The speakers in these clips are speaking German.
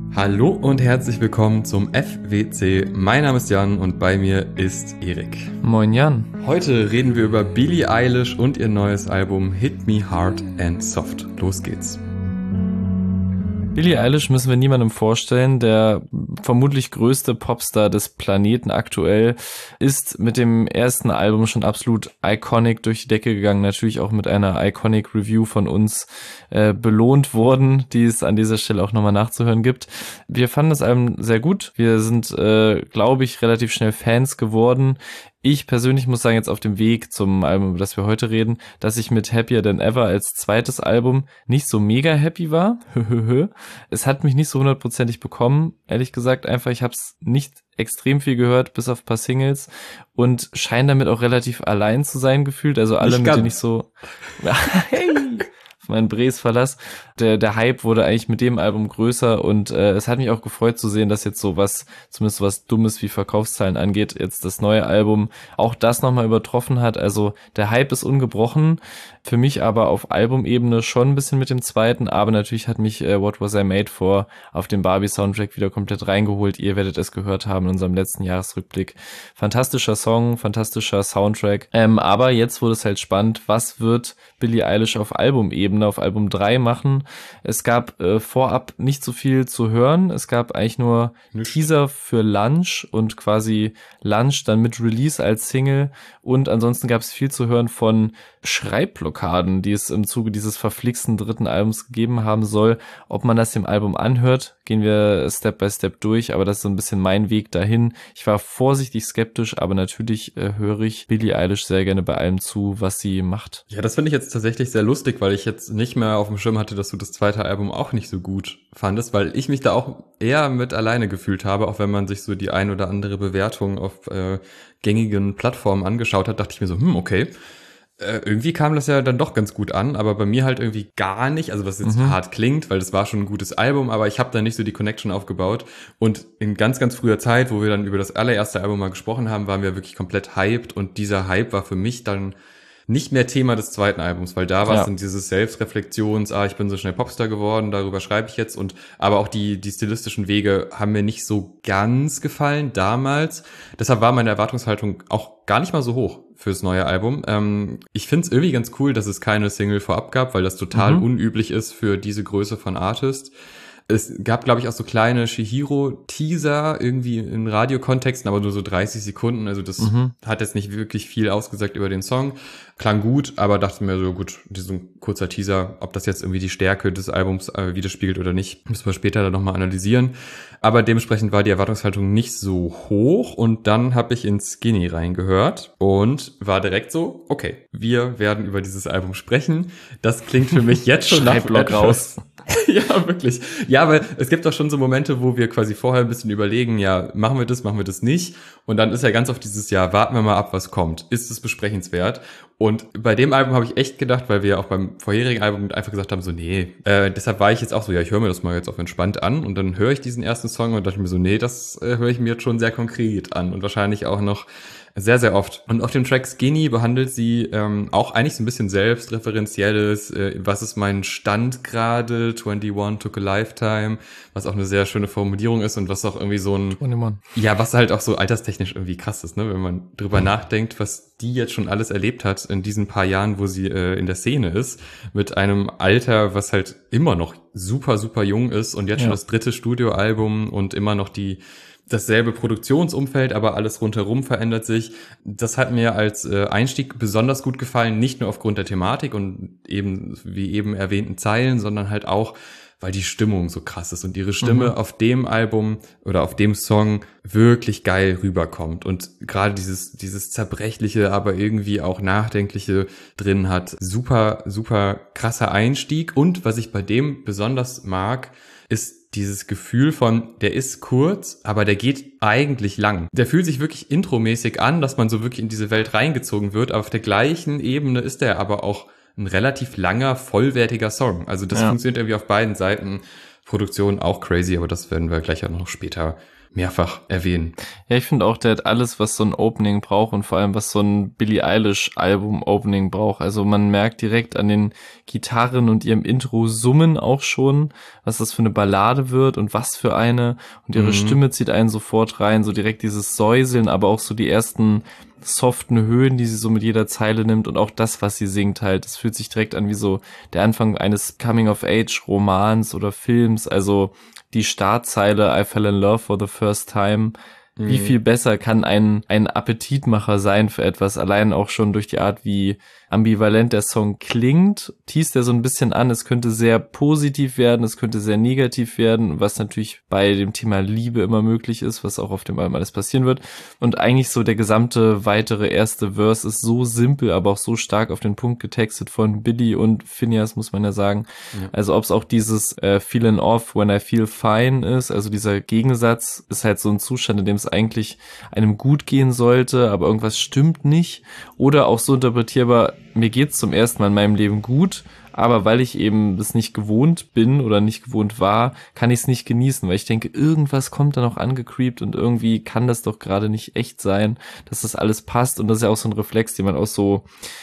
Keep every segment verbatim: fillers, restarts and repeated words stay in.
Hallo und herzlich willkommen zum F W C. Mein Name ist Jan und bei mir ist Erik. Moin Jan. Heute reden wir über Billie Eilish und ihr neues Album Hit Me Hard and Soft. Los geht's. Billie Eilish müssen wir niemandem vorstellen. Der vermutlich größte Popstar des Planeten aktuell ist mit dem ersten Album schon absolut iconic durch die Decke gegangen. Natürlich auch mit einer iconic Review von uns äh, belohnt worden, die es an dieser Stelle auch nochmal nachzuhören gibt. Wir fanden das Album sehr gut. Wir sind, äh, glaube ich, relativ schnell Fans geworden. Ich persönlich muss sagen, jetzt auf dem Weg zum Album, über das wir heute reden, dass ich mit Happier Than Ever als zweites Album nicht so mega happy war. Es hat mich nicht so hundertprozentig bekommen, ehrlich gesagt. Einfach, ich habe es nicht extrem viel gehört, bis auf ein paar Singles und scheine damit auch relativ allein zu sein gefühlt. Also alle, mit denen ich so... Hey! Mein Bres Verlass. Der, der Hype wurde eigentlich mit dem Album größer und äh, es hat mich auch gefreut zu sehen, dass jetzt so was, zumindest was Dummes wie Verkaufszahlen angeht, jetzt das neue Album auch das nochmal übertroffen hat. Also der Hype ist ungebrochen. Für mich aber auf Albumebene schon ein bisschen mit dem zweiten, aber natürlich hat mich äh, What Was I Made For auf dem Barbie-Soundtrack wieder komplett reingeholt. Ihr werdet es gehört haben in unserem letzten Jahresrückblick. Fantastischer Song, fantastischer Soundtrack. Ähm, aber jetzt wurde es halt spannend, was wird Billie Eilish auf Albumebene auf Album drei machen. Es gab äh, vorab nicht so viel zu hören. Es gab eigentlich nur nicht. Teaser für Lunch und quasi Lunch dann mit Release als Single. Und ansonsten gab es viel zu hören von Schreibblockaden, die es im Zuge dieses verflixten dritten Albums gegeben haben soll. Ob man das dem Album anhört, gehen wir Step by Step durch, aber das ist so ein bisschen mein Weg dahin. Ich war vorsichtig skeptisch, aber natürlich äh, höre ich Billie Eilish sehr gerne bei allem zu, was sie macht. Ja, das finde ich jetzt tatsächlich sehr lustig, weil ich jetzt nicht mehr auf dem Schirm hatte, dass du das zweite Album auch nicht so gut fandest, weil ich mich da auch eher mit alleine gefühlt habe, auch wenn man sich so die ein oder andere Bewertung auf äh, gängigen Plattformen angeschaut hat, dachte ich mir so, hm, okay, äh, irgendwie kam das ja dann doch ganz gut an, aber bei mir halt irgendwie gar nicht, also was jetzt mhm. hart klingt, weil das war schon ein gutes Album, aber ich habe da nicht so die Connection aufgebaut und in ganz, ganz früher Zeit, wo wir dann über das allererste Album mal gesprochen haben, waren wir wirklich komplett hyped und dieser Hype war für mich dann nicht mehr Thema des zweiten Albums, weil da war es ja. dann dieses Selbstreflexions, ah, ich bin so schnell Popstar geworden, darüber schreibe ich jetzt und aber auch die die stilistischen Wege haben mir nicht so ganz gefallen damals. Deshalb war meine Erwartungshaltung auch gar nicht mal so hoch fürs neue Album. Ähm, ich find's irgendwie ganz cool, dass es keine Single vorab gab, weil das total mhm. unüblich ist für diese Größe von Artist. Es gab, glaube ich, auch so kleine Chihiro-Teaser irgendwie in Radiokontexten, aber nur so dreißig Sekunden. Also das mhm. hat jetzt nicht wirklich viel ausgesagt über den Song. Klang gut, aber dachte mir so, gut, diesen kurzer Teaser, ob das jetzt irgendwie die Stärke des Albums äh, widerspiegelt oder nicht, müssen wir später dann nochmal analysieren. Aber dementsprechend war die Erwartungshaltung nicht so hoch und dann habe ich in Skinny reingehört und war direkt so, okay, wir werden über dieses Album sprechen. Das klingt für mich jetzt schon nach Block raus. Ja, wirklich. Ja, aber es gibt doch schon so Momente, wo wir quasi vorher ein bisschen überlegen, ja, machen wir das, machen wir das nicht. Und dann ist ja ganz oft dieses Jahr, warten wir mal ab, was kommt. Ist es besprechenswert? Und bei dem Album habe ich echt gedacht, weil wir ja auch beim vorherigen Album einfach gesagt haben, so nee, äh, deshalb war ich jetzt auch so, ja, ich höre mir das mal jetzt auf entspannt an und dann höre ich diesen ersten Song und dachte mir so, nee, das äh, höre ich mir jetzt schon sehr konkret an und wahrscheinlich auch noch sehr, sehr oft. Und auf dem Track Skinny behandelt sie ähm, auch eigentlich so ein bisschen selbstreferenzielles, äh, was ist mein Stand gerade, einundzwanzig took a lifetime, was auch eine sehr schöne Formulierung ist und was auch irgendwie so ein, einundzwanzig ja, was halt auch so alterstechnisch irgendwie krass ist, ne, wenn man drüber mhm. nachdenkt, was die jetzt schon alles erlebt hat in diesen paar Jahren, wo sie äh, in der Szene ist, mit einem Alter, was halt immer noch super, super jung ist und jetzt ja. schon das dritte Studioalbum und immer noch die dasselbe Produktionsumfeld, aber alles rundherum verändert sich. Das hat mir als äh, Einstieg besonders gut gefallen, nicht nur aufgrund der Thematik und eben, wie eben erwähnten Zeilen, sondern halt auch, weil die Stimmung so krass ist und ihre Stimme mhm. auf dem Album oder auf dem Song wirklich geil rüberkommt und gerade dieses dieses zerbrechliche, aber irgendwie auch nachdenkliche drin hat. Super, super krasser Einstieg und was ich bei dem besonders mag, ist dieses Gefühl von, der ist kurz, aber der geht eigentlich lang. Der fühlt sich wirklich intromäßig an, dass man so wirklich in diese Welt reingezogen wird. Auf der gleichen Ebene ist der aber auch ein relativ langer, vollwertiger Song. Also das ja. funktioniert irgendwie auf beiden Seiten. Produktion auch crazy, aber das werden wir gleich auch noch später mehrfach erwähnen. Ja, ich finde auch, der hat alles, was so ein Opening braucht und vor allem, was so ein Billie Eilish-Album-Opening braucht. Also man merkt direkt an den Gitarren und ihrem Intro-Summen auch schon, was das für eine Ballade wird und was für eine. Und ihre mhm. Stimme zieht einen sofort rein, so direkt dieses Säuseln, aber auch so die ersten soften Höhen, die sie so mit jeder Zeile nimmt und auch das, was sie singt halt. Das fühlt sich direkt an wie so der Anfang eines Coming-of-Age-Romans oder Films. Also die Startzeile I fell in love for the first time. Mhm. Wie viel besser kann ein ein Appetitmacher sein für etwas, allein auch schon durch die Art, wie ambivalent der Song klingt, teast er so ein bisschen an, es könnte sehr positiv werden, es könnte sehr negativ werden, was natürlich bei dem Thema Liebe immer möglich ist, was auch auf dem Album alles passieren wird. Und eigentlich so der gesamte weitere erste Verse ist so simpel, aber auch so stark auf den Punkt getextet von Billy und Finneas, muss man ja sagen. Ja. Also ob es auch dieses äh, Feeling off when I feel fine ist, also dieser Gegensatz ist halt so ein Zustand, in dem es eigentlich einem gut gehen sollte, aber irgendwas stimmt nicht. Oder auch so interpretierbar, mir geht's zum ersten Mal in meinem Leben gut, aber weil ich eben es nicht gewohnt bin oder nicht gewohnt war, kann ich es nicht genießen, weil ich denke, irgendwas kommt da noch angecreept und irgendwie kann das doch gerade nicht echt sein, dass das alles passt. Und das ist ja auch so ein Reflex, den man aus so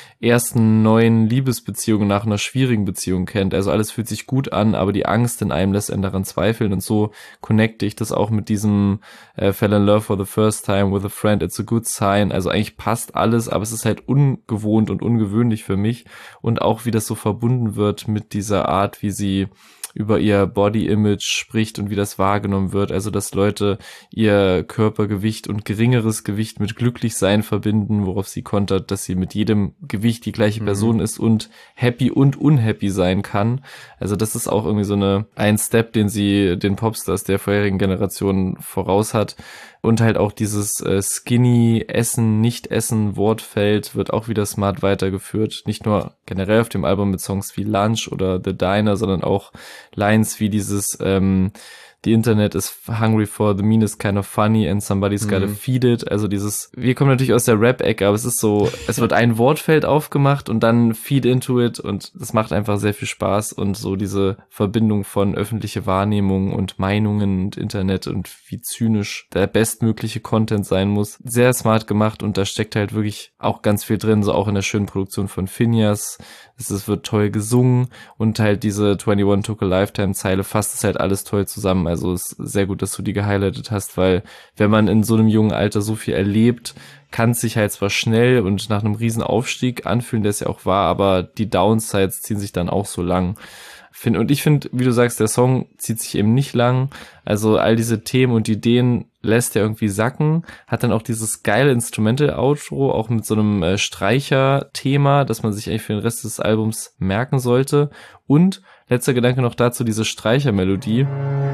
ersten neuen Liebesbeziehungen nach einer schwierigen Beziehung kennt. Also alles fühlt sich gut an, aber die Angst in einem lässt einen daran zweifeln. Und so connecte ich das auch mit diesem äh, Fell in love for the first time with a friend, it's a good sign. Also eigentlich passt alles, aber es ist halt ungewohnt und ungewöhnlich für mich. Und auch wie das so verbunden wird mit dieser Art, wie sie über ihr Body-Image spricht und wie das wahrgenommen wird. Also, dass Leute ihr Körpergewicht und geringeres Gewicht mit Glücklichsein verbinden, worauf sie kontert, dass sie mit jedem Gewicht die gleiche Person mhm. ist und happy und unhappy sein kann. Also, das ist auch irgendwie so eine ein Step, den sie den Popstars der vorherigen Generation voraus hat. Und halt auch dieses äh, skinny Essen, Nicht-Essen Wortfeld wird auch wieder smart weitergeführt. Nicht nur generell auf dem Album mit Songs wie Lunch oder The Diner, sondern auch Lines wie dieses ähm, The Internet is hungry for the meanest kind of funny and somebody's gotta mhm. feed it. Also dieses, wir kommen natürlich aus der Rap-Ecke, aber es ist so, es wird ein Wortfeld aufgemacht und dann feed into it und das macht einfach sehr viel Spaß und so diese Verbindung von öffentliche Wahrnehmung und Meinungen und Internet und wie zynisch der bestmögliche Content sein muss. Sehr smart gemacht und da steckt halt wirklich auch ganz viel drin, so auch in der schönen Produktion von Finneas. Es, es wird toll gesungen und halt diese einundzwanzig Took a Lifetime Zeile fasst es halt alles toll zusammen. Also es ist sehr gut, dass du die gehighlightet hast, weil wenn man in so einem jungen Alter so viel erlebt, kann es sich halt zwar schnell und nach einem riesen Aufstieg anfühlen, der es ja auch war, aber die Downsides ziehen sich dann auch so lang. Und ich finde, wie du sagst, der Song zieht sich eben nicht lang. Also all diese Themen und Ideen lässt er irgendwie sacken. Hat dann auch dieses geile Instrumental-Outro, auch mit so einem äh, Streicher-Thema, das man sich eigentlich für den Rest des Albums merken sollte. Und letzter Gedanke noch dazu, diese Streichermelodie.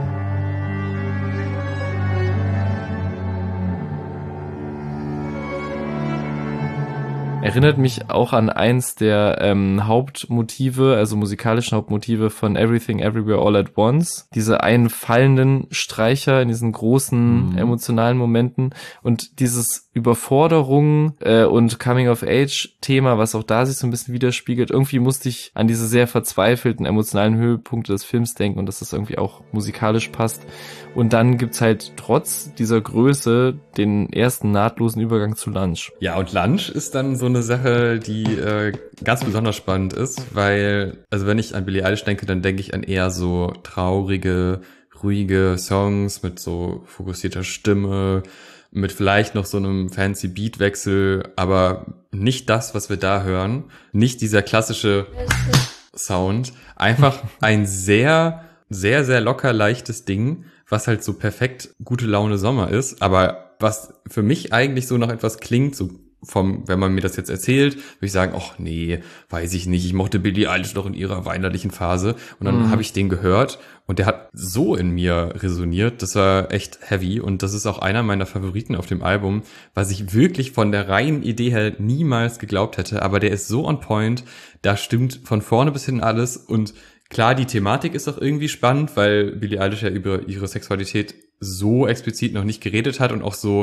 Erinnert mich auch an eins der ähm, Hauptmotive, also musikalischen Hauptmotive von Everything Everywhere All at Once. Diese einfallenden Streicher in diesen großen mhm. emotionalen Momenten und dieses Überforderung äh, und Coming-of-Age-Thema, was auch da sich so ein bisschen widerspiegelt. Irgendwie musste ich an diese sehr verzweifelten emotionalen Höhepunkte des Films denken und dass das irgendwie auch musikalisch passt. Und dann gibt's halt trotz dieser Größe den ersten nahtlosen Übergang zu Lunch. Ja, und Lunch ist dann so eine Sache, die äh, ganz besonders spannend ist, weil, also wenn ich an Billie Eilish denke, dann denke ich an eher so traurige, ruhige Songs mit so fokussierter Stimme, mit vielleicht noch so einem fancy Beatwechsel, aber nicht das, was wir da hören. Nicht dieser klassische Sound. Einfach ein sehr, sehr, sehr locker leichtes Ding, was halt so perfekt gute Laune Sommer ist, aber was für mich eigentlich so nach etwas klingt, so vom, wenn man mir das jetzt erzählt, würde ich sagen, ach nee, weiß ich nicht, ich mochte Billie Eilish noch in ihrer weinerlichen Phase und dann mhm. habe ich den gehört und der hat so in mir resoniert, das war echt heavy und das ist auch einer meiner Favoriten auf dem Album, was ich wirklich von der reinen Idee her niemals geglaubt hätte, aber der ist so on point, da stimmt von vorne bis hin alles und klar, die Thematik ist auch irgendwie spannend, weil Billie Eilish ja über ihre Sexualität so explizit noch nicht geredet hat und auch so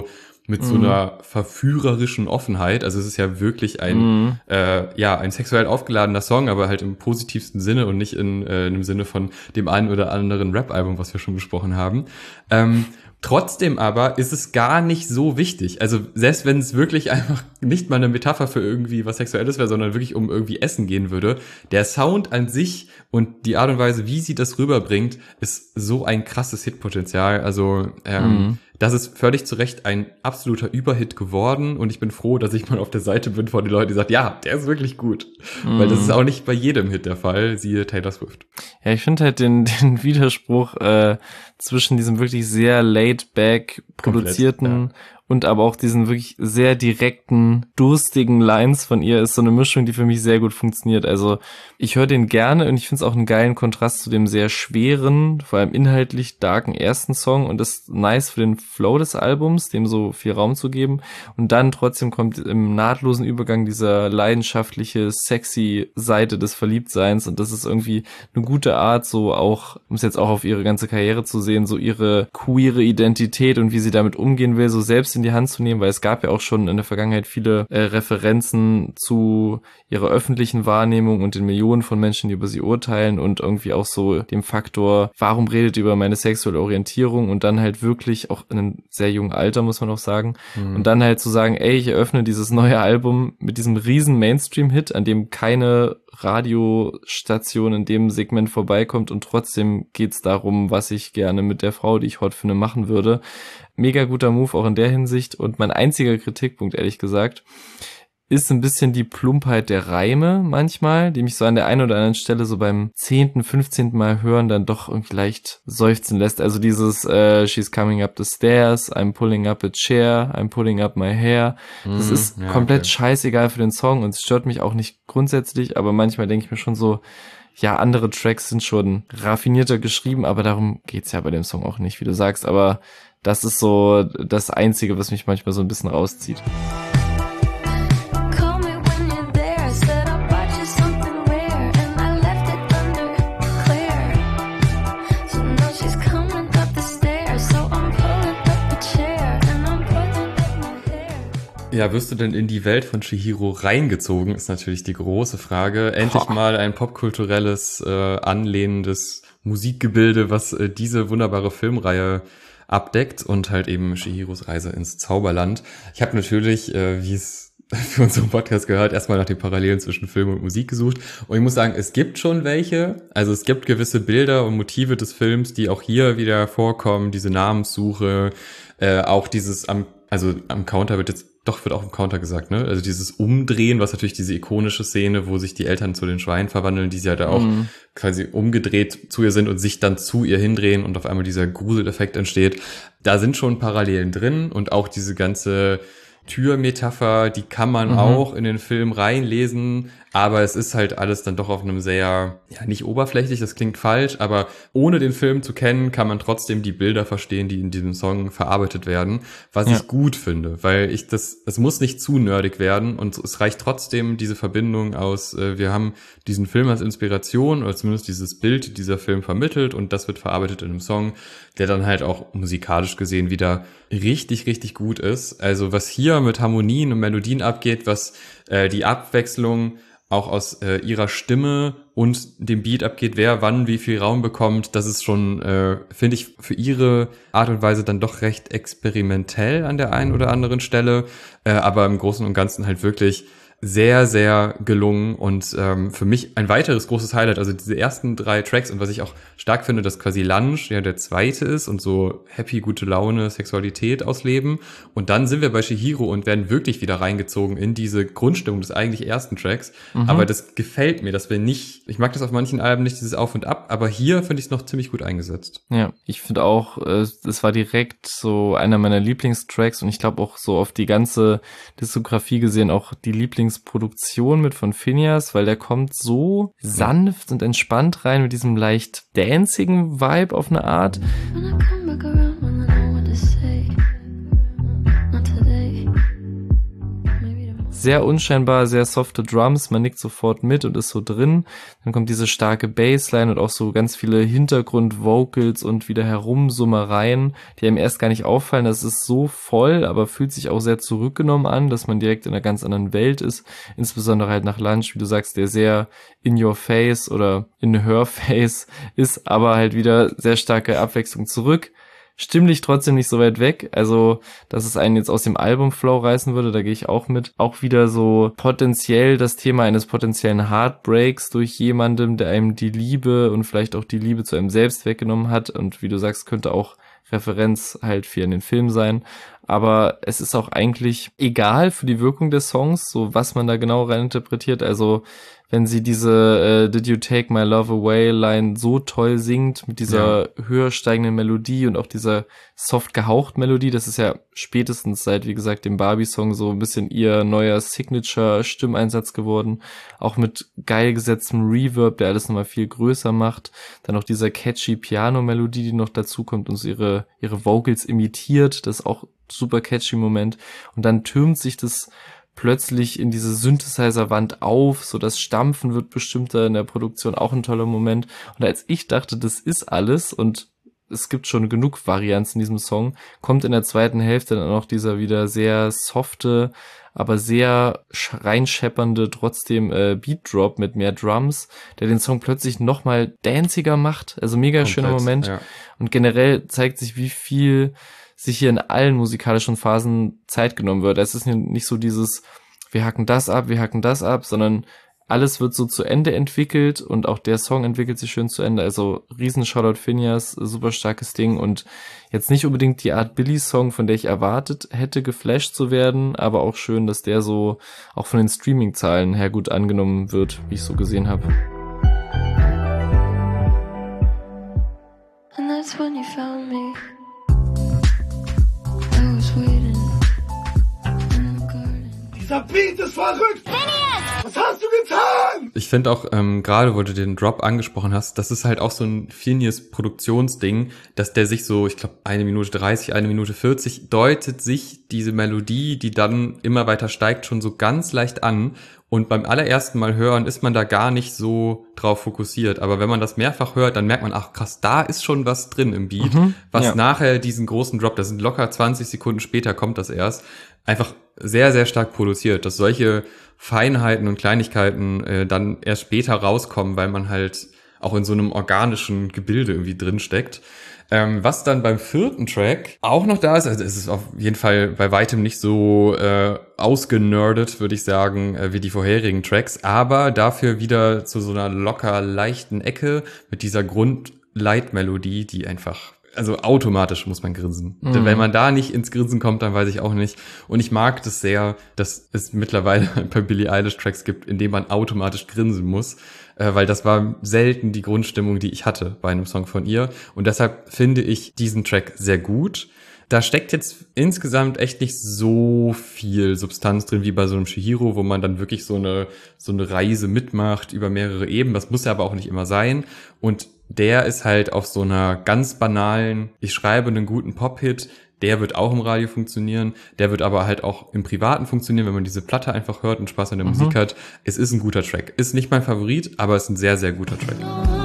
mit mhm. so einer verführerischen Offenheit. Also es ist ja wirklich ein, mhm. äh, ja, ein sexuell aufgeladener Song, aber halt im positivsten Sinne und nicht in, äh, in dem Sinne von dem einen oder anderen Rap-Album, was wir schon besprochen haben. Ähm, Trotzdem aber ist es gar nicht so wichtig. Also selbst wenn es wirklich einfach nicht mal eine Metapher für irgendwie was Sexuelles wäre, sondern wirklich um irgendwie Essen gehen würde, der Sound an sich und die Art und Weise, wie sie das rüberbringt, ist so ein krasses Hitpotenzial. Also ähm, mhm. das ist völlig zu Recht ein absoluter Überhit geworden und ich bin froh, dass ich mal auf der Seite bin von den Leuten, die sagen, ja, der ist wirklich gut. Mhm. Weil das ist auch nicht bei jedem Hit der Fall, siehe Taylor Swift. Ja, ich finde halt den, den Widerspruch äh, zwischen diesem wirklich sehr laid-back produzierten Komplett, ja. und aber auch diesen wirklich sehr direkten, durstigen Lines von ihr ist so eine Mischung, die für mich sehr gut funktioniert. Also ich höre den gerne und ich finde es auch einen geilen Kontrast zu dem sehr schweren, vor allem inhaltlich darken ersten Song und das ist nice für den Flow des Albums, dem so viel Raum zu geben. Und dann trotzdem kommt im nahtlosen Übergang dieser leidenschaftliche, sexy Seite des Verliebtseins und das ist irgendwie eine gute Art, so auch, um es jetzt auch auf ihre ganze Karriere zu sehen, so ihre queere Identität und wie sie damit umgehen will, so selbst in die Hand zu nehmen, weil es gab ja auch schon in der Vergangenheit viele äh, Referenzen zu ihrer öffentlichen Wahrnehmung und den Millionen von Menschen, die über sie urteilen und irgendwie auch so dem Faktor, warum redet ihr über meine sexuelle Orientierung und dann halt wirklich auch in einem sehr jungen Alter, muss man auch sagen, mhm. und dann halt zu sagen, ey, ich eröffne dieses neue Album mit diesem riesen Mainstream-Hit, an dem keine Radiostation in dem Segment vorbeikommt und trotzdem geht's darum, was ich gerne mit der Frau, die ich hot finde, machen würde. Mega guter Move auch in der Hinsicht und mein einziger Kritikpunkt, ehrlich gesagt, ist ein bisschen die Plumpheit der Reime manchmal, die mich so an der einen oder anderen Stelle so beim zehnten, fünfzehnten Mal hören dann doch irgendwie leicht seufzen lässt. Also dieses äh, She's coming up the stairs, I'm pulling up a chair, I'm pulling up my hair. Das mm, ist ja, komplett okay. scheißegal für den Song und es stört mich auch nicht grundsätzlich, aber manchmal denke ich mir schon so, ja, andere Tracks sind schon raffinierter geschrieben, aber darum geht's ja bei dem Song auch nicht, wie du sagst. Aber das ist so das Einzige, was mich manchmal so ein bisschen rauszieht. Ja, wirst du denn in die Welt von Chihiro reingezogen, ist natürlich die große Frage. Endlich oh. mal ein popkulturelles, äh, anlehnendes Musikgebilde, was äh, diese wunderbare Filmreihe abdeckt und halt eben Chihiros Reise ins Zauberland. Ich habe natürlich, äh, wie es für unseren Podcast gehört, erstmal nach den Parallelen zwischen Film und Musik gesucht. Und ich muss sagen, es gibt schon welche. Also es gibt gewisse Bilder und Motive des Films, die auch hier wieder vorkommen. Diese Namenssuche, äh, auch dieses am, also am Counter wird jetzt Doch, wird auch im Counter gesagt, ne? Also dieses Umdrehen, was natürlich diese ikonische Szene, wo sich die Eltern zu den Schweinen verwandeln, die sie ja da auch mhm. quasi umgedreht zu ihr sind und sich dann zu ihr hindrehen und auf einmal dieser Gruseleffekt entsteht. Da sind schon Parallelen drin und auch diese ganze Türmetapher, die kann man mhm. auch in den Film reinlesen, aber es ist halt alles dann doch auf einem sehr, ja, nicht oberflächlich, das klingt falsch, aber ohne den Film zu kennen, kann man trotzdem die Bilder verstehen, die in diesem Song verarbeitet werden, was ja. ich gut finde, weil ich das, es muss nicht zu nerdig werden und es reicht trotzdem diese Verbindung aus, äh, wir haben diesen Film als Inspiration oder zumindest dieses Bild, die dieser Film vermittelt und das wird verarbeitet in einem Song, der dann halt auch musikalisch gesehen wieder richtig, richtig gut ist. Also was hier mit Harmonien und Melodien abgeht, was äh, die Abwechslung auch aus äh, ihrer Stimme und dem Beat abgeht, wer wann wie viel Raum bekommt, das ist schon, äh, finde ich, für ihre Art und Weise dann doch recht experimentell an der einen oder anderen Stelle, äh, aber im Großen und Ganzen halt wirklich sehr, sehr gelungen und ähm, für mich ein weiteres großes Highlight, also diese ersten drei Tracks und was ich auch stark finde, dass quasi Lunge ja der zweite ist und so happy, gute Laune, Sexualität ausleben und dann sind wir bei Chihiro und werden wirklich wieder reingezogen in diese Grundstimmung des eigentlich ersten Tracks, mhm. aber das gefällt mir, dass wir nicht, ich mag das auf manchen Alben nicht, dieses Auf und Ab, aber hier finde ich es noch ziemlich gut eingesetzt. Ja, ich finde auch, es war direkt so einer meiner Lieblingstracks und ich glaube auch so auf die ganze Diskografie gesehen auch die Lieblings Produktion mit von Finneas, weil der kommt so sanft und entspannt rein mit diesem leicht dancigen Vibe auf eine Art. sehr unscheinbar, sehr softe Drums, man nickt sofort mit und ist so drin. Dann kommt diese starke Bassline und auch so ganz viele Hintergrund-Vocals und wieder Herumsummereien, die einem erst gar nicht auffallen. Das ist so voll, aber fühlt sich auch sehr zurückgenommen an, dass man direkt in einer ganz anderen Welt ist. Insbesondere halt nach Lunch, wie du sagst, der sehr in your face oder in her face ist, aber halt wieder sehr starke Abwechslung zurück. Stimmlich trotzdem nicht so weit weg, also dass es einen jetzt aus dem Albumflow reißen würde, da gehe ich auch mit. Auch wieder so potenziell das Thema eines potenziellen Heartbreaks durch jemandem, der einem die Liebe und vielleicht auch die Liebe zu einem selbst weggenommen hat, und wie du sagst, könnte auch Referenz halt für in den Film sein, aber es ist auch eigentlich egal für die Wirkung des Songs, so was man da genau rein interpretiert. Also wenn sie diese äh, Did You Take My Love Away Line so toll singt, mit dieser ja. höher steigenden Melodie und auch dieser soft gehaucht Melodie, das ist ja spätestens seit, wie gesagt, dem Barbie-Song so ein bisschen ihr neuer Signature-Stimmeinsatz geworden, auch mit geil gesetztem Reverb, der alles nochmal viel größer macht, dann auch dieser catchy Piano-Melodie, die noch dazu kommt und so ihre, ihre Vocals imitiert, das ist auch super catchy Moment, und dann türmt sich das plötzlich in diese Synthesizer-Wand auf, so das Stampfen wird bestimmter in der Produktion, auch ein toller Moment. Und als ich dachte, das ist alles und es gibt schon genug Varianz in diesem Song, kommt in der zweiten Hälfte dann auch dieser wieder sehr softe, aber sehr reinscheppernde, trotzdem äh, Beat-Drop mit mehr Drums, der den Song plötzlich nochmal danciger macht. Also mega Komplett, schöner Moment. Ja. Und generell zeigt sich, wie viel sich hier in allen musikalischen Phasen Zeit genommen wird. Es ist nicht so dieses, wir hacken das ab, wir hacken das ab, sondern alles wird so zu Ende entwickelt und auch der Song entwickelt sich schön zu Ende. Also riesen Shoutout Finneas, super starkes Ding und jetzt nicht unbedingt die Art Billy-Song, von der ich erwartet hätte, geflasht zu werden, aber auch schön, dass der so auch von den Streaming-Zahlen her gut angenommen wird, wie ich so gesehen habe. And that's when you found me. Dieser Beat ist verrückt! Was hast du getan? Ich finde auch, ähm, gerade wo du den Drop angesprochen hast, das ist halt auch so ein Phineas Produktionsding, dass der sich so, ich glaube, eine Minute dreißig, eine Minute vierzig, deutet sich diese Melodie, die dann immer weiter steigt, schon so ganz leicht an. Und beim allerersten Mal hören ist man da gar nicht so drauf fokussiert. Aber wenn man das mehrfach hört, dann merkt man, ach krass, da ist schon was drin im Beat, mhm, was ja. nachher diesen großen Drop, das sind locker zwanzig Sekunden später kommt das erst, einfach sehr, sehr stark produziert, dass solche Feinheiten und Kleinigkeiten äh, dann erst später rauskommen, weil man halt auch in so einem organischen Gebilde irgendwie drin steckt. Ähm, was dann beim vierten Track auch noch da ist, also es ist auf jeden Fall bei weitem nicht so äh, ausgenerdet, würde ich sagen, äh, wie die vorherigen Tracks, aber dafür wieder zu so einer locker leichten Ecke mit dieser Grundleitmelodie, die einfach, also automatisch muss man grinsen. Mhm. Denn wenn man da nicht ins Grinsen kommt, dann weiß ich auch nicht. Und ich mag das sehr, dass es mittlerweile ein paar Billie Eilish Tracks gibt, in denen man automatisch grinsen muss. Äh, weil das war selten die Grundstimmung, die ich hatte bei einem Song von ihr. Und deshalb finde ich diesen Track sehr gut. Da steckt jetzt insgesamt echt nicht so viel Substanz drin wie bei so einem Chihiro, wo man dann wirklich so eine so eine Reise mitmacht über mehrere Ebenen. Das muss ja aber auch nicht immer sein. Und der ist halt auf so einer ganz banalen, ich schreibe einen guten Pop-Hit, der wird auch im Radio funktionieren, der wird aber halt auch im Privaten funktionieren, wenn man diese Platte einfach hört und Spaß an der mhm. Musik hat. Es ist ein guter Track. Ist nicht mein Favorit, aber es ist ein sehr, sehr guter Track.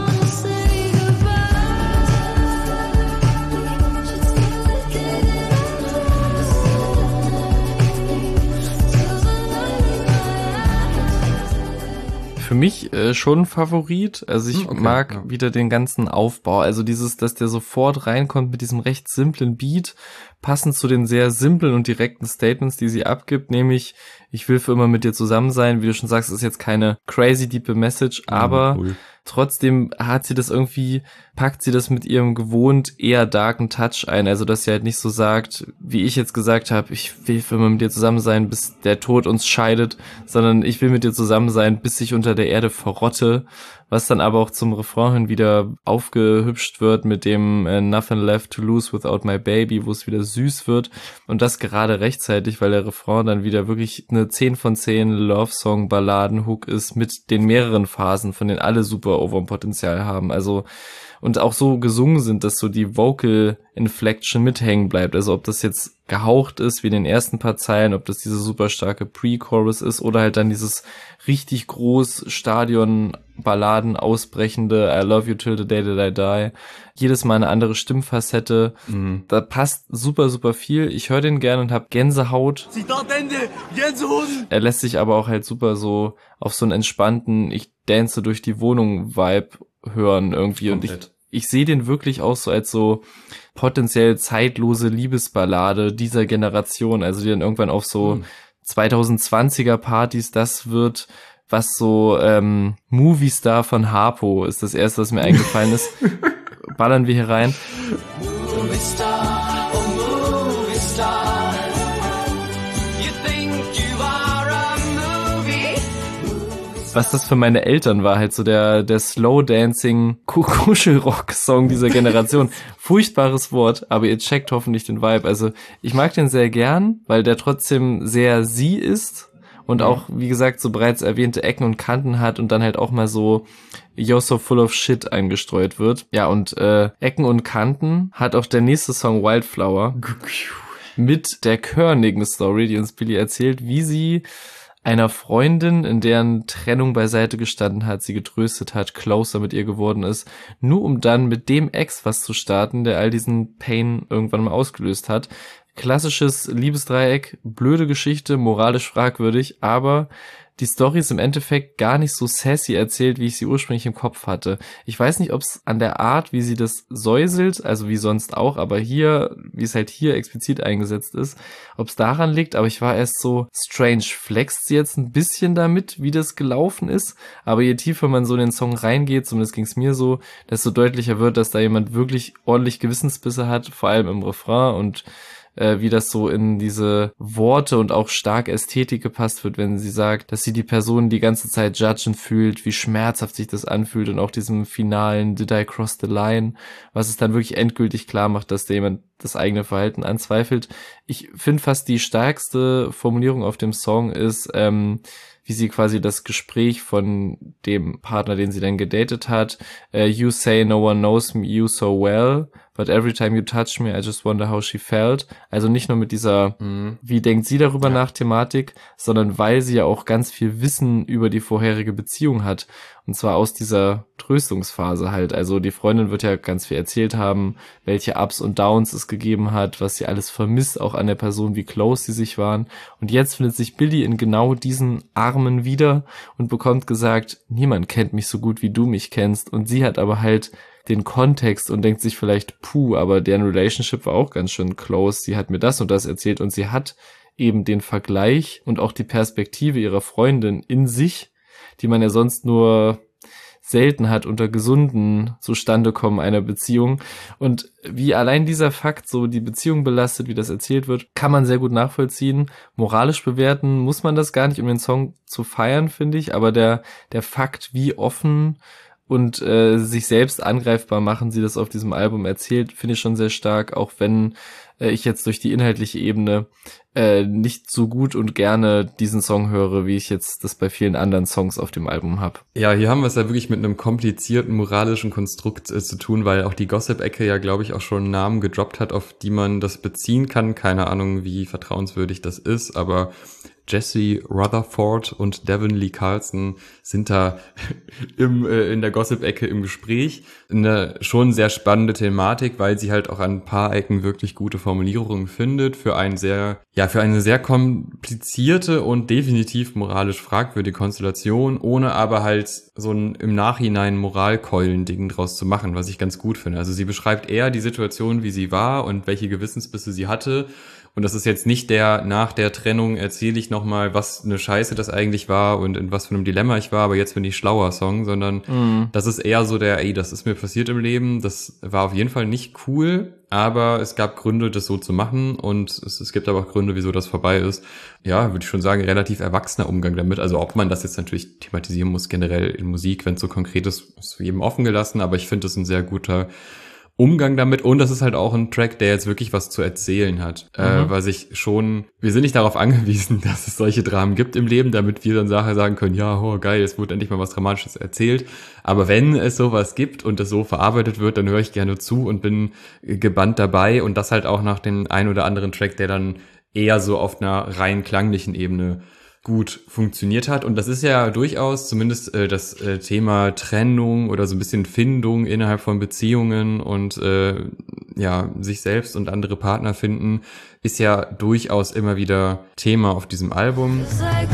Für mich äh, schon ein Favorit. Also ich okay, mag ja. wieder den ganzen Aufbau. Also dieses, dass der sofort reinkommt mit diesem recht simplen Beat, passend zu den sehr simplen und direkten Statements, die sie abgibt, nämlich ich will für immer mit dir zusammen sein. Wie du schon sagst, ist jetzt keine crazy deep Message, aber cool. Trotzdem hat sie das irgendwie, packt sie das mit ihrem gewohnt eher darken Touch ein. Also dass sie halt nicht so sagt, wie ich jetzt gesagt habe, ich will für immer mit dir zusammen sein, bis der Tod uns scheidet, sondern ich will mit dir zusammen sein, bis ich unter der Erde verrotte. Was dann aber auch zum Refrain hin wieder aufgehübscht wird mit dem äh, Nothing Left to Lose Without My Baby, wo es wieder süß wird. Und das gerade rechtzeitig, weil der Refrain dann wieder wirklich eine zehn von zehn Love-Song-Balladen-Hook ist mit den mehreren Phasen, von denen alle super Overpotenzial haben. Also und auch so gesungen sind, dass so die Vocal Inflection mithängen bleibt. Also ob das jetzt gehaucht ist, wie in den ersten paar Zeilen, ob das diese super starke Pre-Chorus ist oder halt dann dieses richtig groß Stadion-Balladen ausbrechende I love you till the day that I die. Jedes Mal eine andere Stimmfacette. Mhm. Da passt super, super viel. Ich höre den gerne und habe Gänsehaut. Zitat Ende, Gänsehaut. Er lässt sich aber auch halt super so auf so einen entspannten, ich dance durch die Wohnung Vibe hören irgendwie. Komplett. Und ich ich sehe den wirklich auch so als so potenziell zeitlose Liebesballade dieser Generation, also die dann irgendwann auf so hm. zweitausendzwanziger Partys das wird, was so ähm, Movie Star von Harpo ist das erste, was mir eingefallen ist. Ballern wir hier rein. Movie Star, oh Movie Star. You think you are a movie. Was das für meine Eltern war, halt so der der Slow-Dancing Kuschelrock-Song dieser Generation. Furchtbares Wort, aber ihr checkt hoffentlich den Vibe. Also ich mag den sehr gern, weil der trotzdem sehr sie ist und auch, wie gesagt, so bereits erwähnte Ecken und Kanten hat und dann halt auch mal so You're so full of shit eingestreut wird. Ja, und äh, Ecken und Kanten hat auch der nächste Song Wildflower mit der körnigen Story, die uns Billie erzählt, wie sie einer Freundin, in deren Trennung beiseite gestanden hat, sie getröstet hat, closer mit ihr geworden ist, nur um dann mit dem Ex was zu starten, der all diesen Pain irgendwann mal ausgelöst hat. Klassisches Liebesdreieck, blöde Geschichte, moralisch fragwürdig, aber die Story ist im Endeffekt gar nicht so sassy erzählt, wie ich sie ursprünglich im Kopf hatte. Ich weiß nicht, ob es an der Art, wie sie das säuselt, also wie sonst auch, aber hier, wie es halt hier explizit eingesetzt ist, ob es daran liegt, aber ich war erst so, strange, flext sie jetzt ein bisschen damit, wie das gelaufen ist, aber je tiefer man so in den Song reingeht, zumindest ging es mir so, desto deutlicher wird, dass da jemand wirklich ordentlich Gewissensbisse hat, vor allem im Refrain und wie das so in diese Worte und auch stark Ästhetik gepasst wird, wenn sie sagt, dass sie die Person die ganze Zeit judgen fühlt, wie schmerzhaft sich das anfühlt und auch diesem finalen Did I cross the line, was es dann wirklich endgültig klar macht, dass da jemand das eigene Verhalten anzweifelt. Ich finde fast die stärkste Formulierung auf dem Song ist, ähm, wie sie quasi das Gespräch von dem Partner, den sie dann gedatet hat, uh, you say no one knows you so well, but every time you touch me, I just wonder how she felt. Also nicht nur mit dieser, mhm. wie denkt sie darüber ja. nach Thematik, sondern weil sie ja auch ganz viel Wissen über die vorherige Beziehung hat. Und zwar aus dieser Tröstungsphase halt. Also die Freundin wird ja ganz viel erzählt haben, welche Ups und Downs es gegeben hat, was sie alles vermisst, auch an der Person, wie close sie sich waren. Und jetzt findet sich Billie in genau diesen Armen wieder und bekommt gesagt, niemand kennt mich so gut, wie du mich kennst. Und sie hat aber halt den Kontext und denkt sich vielleicht, puh, aber deren Relationship war auch ganz schön close. Sie hat mir das und das erzählt und sie hat eben den Vergleich und auch die Perspektive ihrer Freundin in sich, die man ja sonst nur selten hat unter gesunden Zustandekommen einer Beziehung. Und wie allein dieser Fakt so die Beziehung belastet, wie das erzählt wird, kann man sehr gut nachvollziehen. Moralisch bewerten muss man das gar nicht, um den Song zu feiern, finde ich. Aber der, der Fakt, wie offen und äh, sich selbst angreifbar machen sie das auf diesem Album erzählt, finde ich schon sehr stark, auch wenn äh, ich jetzt durch die inhaltliche Ebene äh, nicht so gut und gerne diesen Song höre, wie ich jetzt das bei vielen anderen Songs auf dem Album habe. Ja, hier haben wir es ja wirklich mit einem komplizierten moralischen Konstrukt äh, zu tun, weil auch die Gossip-Ecke ja, glaube ich, auch schon Namen gedroppt hat, auf die man das beziehen kann. Keine Ahnung, wie vertrauenswürdig das ist, aber Jesse Rutherford und Devin Lee Carlson sind da im, äh, in der Gossip-Ecke im Gespräch. Eine schon sehr spannende Thematik, weil sie halt auch an ein paar Ecken wirklich gute Formulierungen findet für ein sehr, ja, für eine sehr komplizierte und definitiv moralisch fragwürdige Konstellation, ohne aber halt so ein im Nachhinein Moralkeulen-Ding draus zu machen, was ich ganz gut finde. Also sie beschreibt eher die Situation, wie sie war und welche Gewissensbisse sie hatte. Und das ist jetzt nicht der, nach der Trennung erzähle ich nochmal, was eine Scheiße das eigentlich war und in was für einem Dilemma ich war, aber jetzt bin ich schlauer Song, sondern mm. das ist eher so der, ey, das ist mir passiert im Leben, das war auf jeden Fall nicht cool, aber es gab Gründe, das so zu machen und es, es gibt aber auch Gründe, wieso das vorbei ist. Ja, würde ich schon sagen, relativ erwachsener Umgang damit. Also ob man das jetzt natürlich thematisieren muss, generell in Musik, wenn es so konkret ist, ist jedem offen gelassen, aber ich finde das ein sehr guter Umgang damit und das ist halt auch ein Track, der jetzt wirklich was zu erzählen hat, mhm. äh, weil sich schon, wir sind nicht darauf angewiesen, dass es solche Dramen gibt im Leben, damit wir dann Sache sagen können, ja, oh geil, es wurde endlich mal was Dramatisches erzählt, aber wenn es sowas gibt und es so verarbeitet wird, dann höre ich gerne zu und bin gebannt dabei und das halt auch nach dem ein oder anderen Track, der dann eher so auf einer rein klanglichen Ebene gut funktioniert hat. Und das ist ja durchaus zumindest äh, das äh, Thema Trennung oder so ein bisschen Findung innerhalb von Beziehungen und äh, ja sich selbst und andere Partner finden, ist ja durchaus immer wieder Thema auf diesem Album.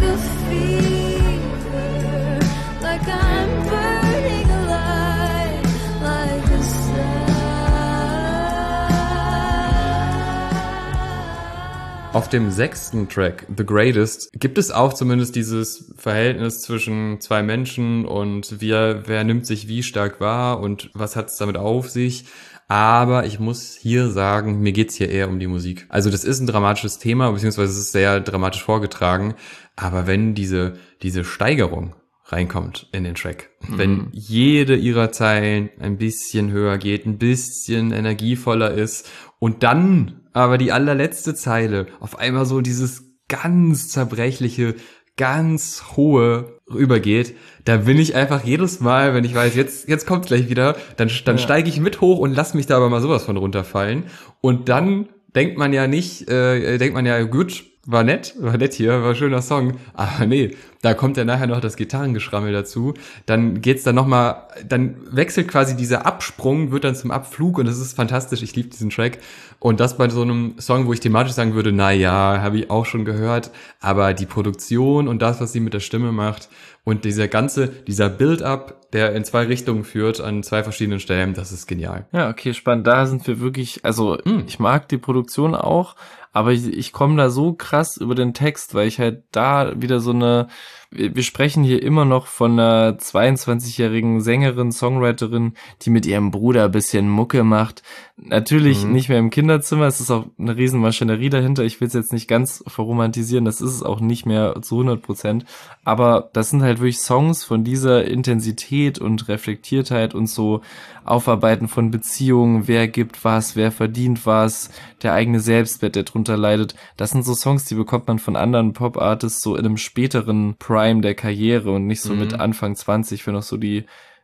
Auf dem sechsten Track, The Greatest, gibt es auch zumindest dieses Verhältnis zwischen zwei Menschen und wer, wer nimmt sich wie stark wahr und was hat es damit auf sich. Aber ich muss hier sagen, mir geht's hier eher um die Musik. Also das ist ein dramatisches Thema, beziehungsweise es ist sehr dramatisch vorgetragen. Aber wenn diese, diese Steigerung reinkommt in den Track, mhm. wenn jede ihrer Zeilen ein bisschen höher geht, ein bisschen energievoller ist und dann aber die allerletzte Zeile auf einmal so dieses ganz zerbrechliche, ganz hohe rübergeht, da bin ich einfach jedes Mal, wenn ich weiß, jetzt jetzt kommt gleich wieder, dann dann ja. steige ich mit hoch und lass mich da aber mal sowas von runterfallen. Und dann denkt man ja nicht, äh, denkt man ja, gut, war nett, war nett hier, war ein schöner Song, aber nee, da kommt ja nachher noch das Gitarrengeschrammel dazu, dann geht's dann nochmal, dann wechselt quasi dieser Absprung, wird dann zum Abflug und das ist fantastisch, ich liebe diesen Track und das bei so einem Song, wo ich thematisch sagen würde, na ja, habe ich auch schon gehört, aber die Produktion und das, was sie mit der Stimme macht und dieser ganze, dieser Build-up, der in zwei Richtungen führt, an zwei verschiedenen Stellen, das ist genial. Ja, okay, spannend, da sind wir wirklich, also hm. ich mag die Produktion auch, aber ich, ich komme da so krass über den Text, weil ich halt da wieder so eine, wir, wir sprechen hier immer noch von einer zweiundzwanzigjährigen Sängerin, Songwriterin, die mit ihrem Bruder ein bisschen Mucke macht. Natürlich mhm. nicht mehr im Kinderzimmer, es ist auch eine riesen Maschinerie dahinter, ich will es jetzt nicht ganz verromantisieren, das ist es auch nicht mehr zu hundert Prozent, aber das sind halt wirklich Songs von dieser Intensität und Reflektiertheit und so Aufarbeiten von Beziehungen, wer gibt was, wer verdient was, der eigene Selbstwert, der drunter leidet. Das sind so Songs, die bekommt man von anderen Pop-Artists so in einem späteren Prime der Karriere und nicht so mhm. mit Anfang zwanzig, für noch so die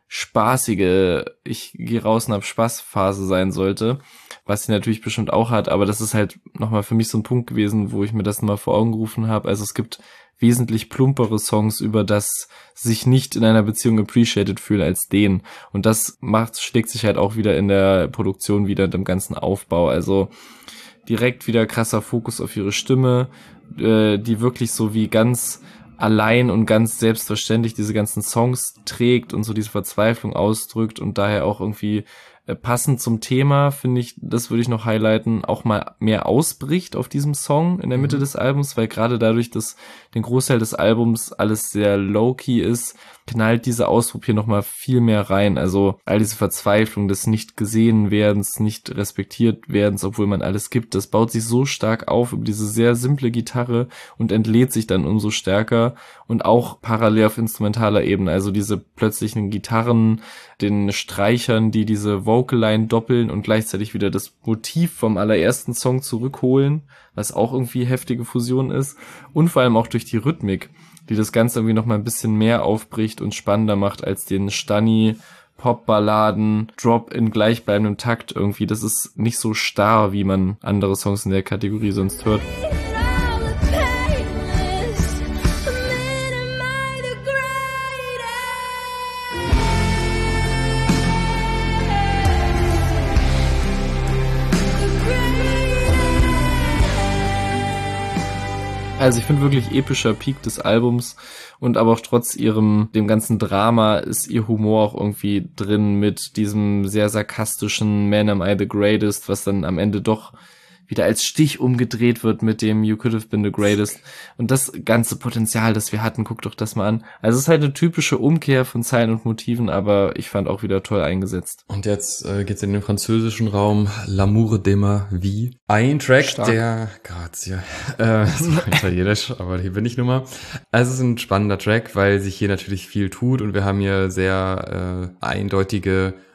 spaßige, ich gehe raus und hab Spaßphase sein sollte, was sie natürlich bestimmt auch hat, aber das ist halt nochmal für mich so ein Punkt gewesen, wo ich mir das nochmal vor Augen gerufen habe. Also es gibt wesentlich plumpere Songs über das sich nicht in einer Beziehung appreciated fühlen als den. Und das macht, schlägt sich halt auch wieder in der Produktion wieder, in dem ganzen Aufbau. Also direkt wieder krasser Fokus auf ihre Stimme, äh, die wirklich so wie ganz allein und ganz selbstverständlich diese ganzen Songs trägt und so diese Verzweiflung ausdrückt und daher auch irgendwie äh, passend zum Thema, finde ich, das würde ich noch highlighten, auch mal mehr ausbricht auf diesem Song in der Mitte mhm. des Albums, weil gerade dadurch, dass den Großteil des Albums alles sehr low-key ist, knallt dieser Ausdruck hier nochmal viel mehr rein. Also all diese Verzweiflung des nicht gesehen werdens, nicht respektiert werdens, obwohl man alles gibt, das baut sich so stark auf über diese sehr simple Gitarre und entlädt sich dann umso stärker und auch parallel auf instrumentaler Ebene. Also diese plötzlichen Gitarren, den Streichern, die diese Vocal-Line doppeln und gleichzeitig wieder das Motiv vom allerersten Song zurückholen, was auch irgendwie heftige Fusion ist und vor allem auch durch die Rhythmik, die das Ganze irgendwie noch mal ein bisschen mehr aufbricht und spannender macht als den Stani Pop-Balladen, Drop in gleichbleibendem Takt irgendwie. Das ist nicht so starr, wie man andere Songs in der Kategorie sonst hört. Also ich finde wirklich epischer Peak des Albums und aber auch trotz ihrem, dem ganzen Drama ist ihr Humor auch irgendwie drin mit diesem sehr sarkastischen Man Am I The Greatest, was dann am Ende doch wieder als Stich umgedreht wird mit dem You Could Have Been The Greatest. Und das ganze Potenzial, das wir hatten, guckt doch das mal an. Also es ist halt eine typische Umkehr von Zeilen und Motiven, aber ich fand auch wieder toll eingesetzt. Und jetzt äh, geht's in den französischen Raum. L'amour de ma vie. Ein Track, Stark. der, grazie, äh, das war italienisch, aber hier bin ich nun mal. Also es ist ein spannender Track, weil sich hier natürlich viel tut und wir haben hier sehr äh, eindeutige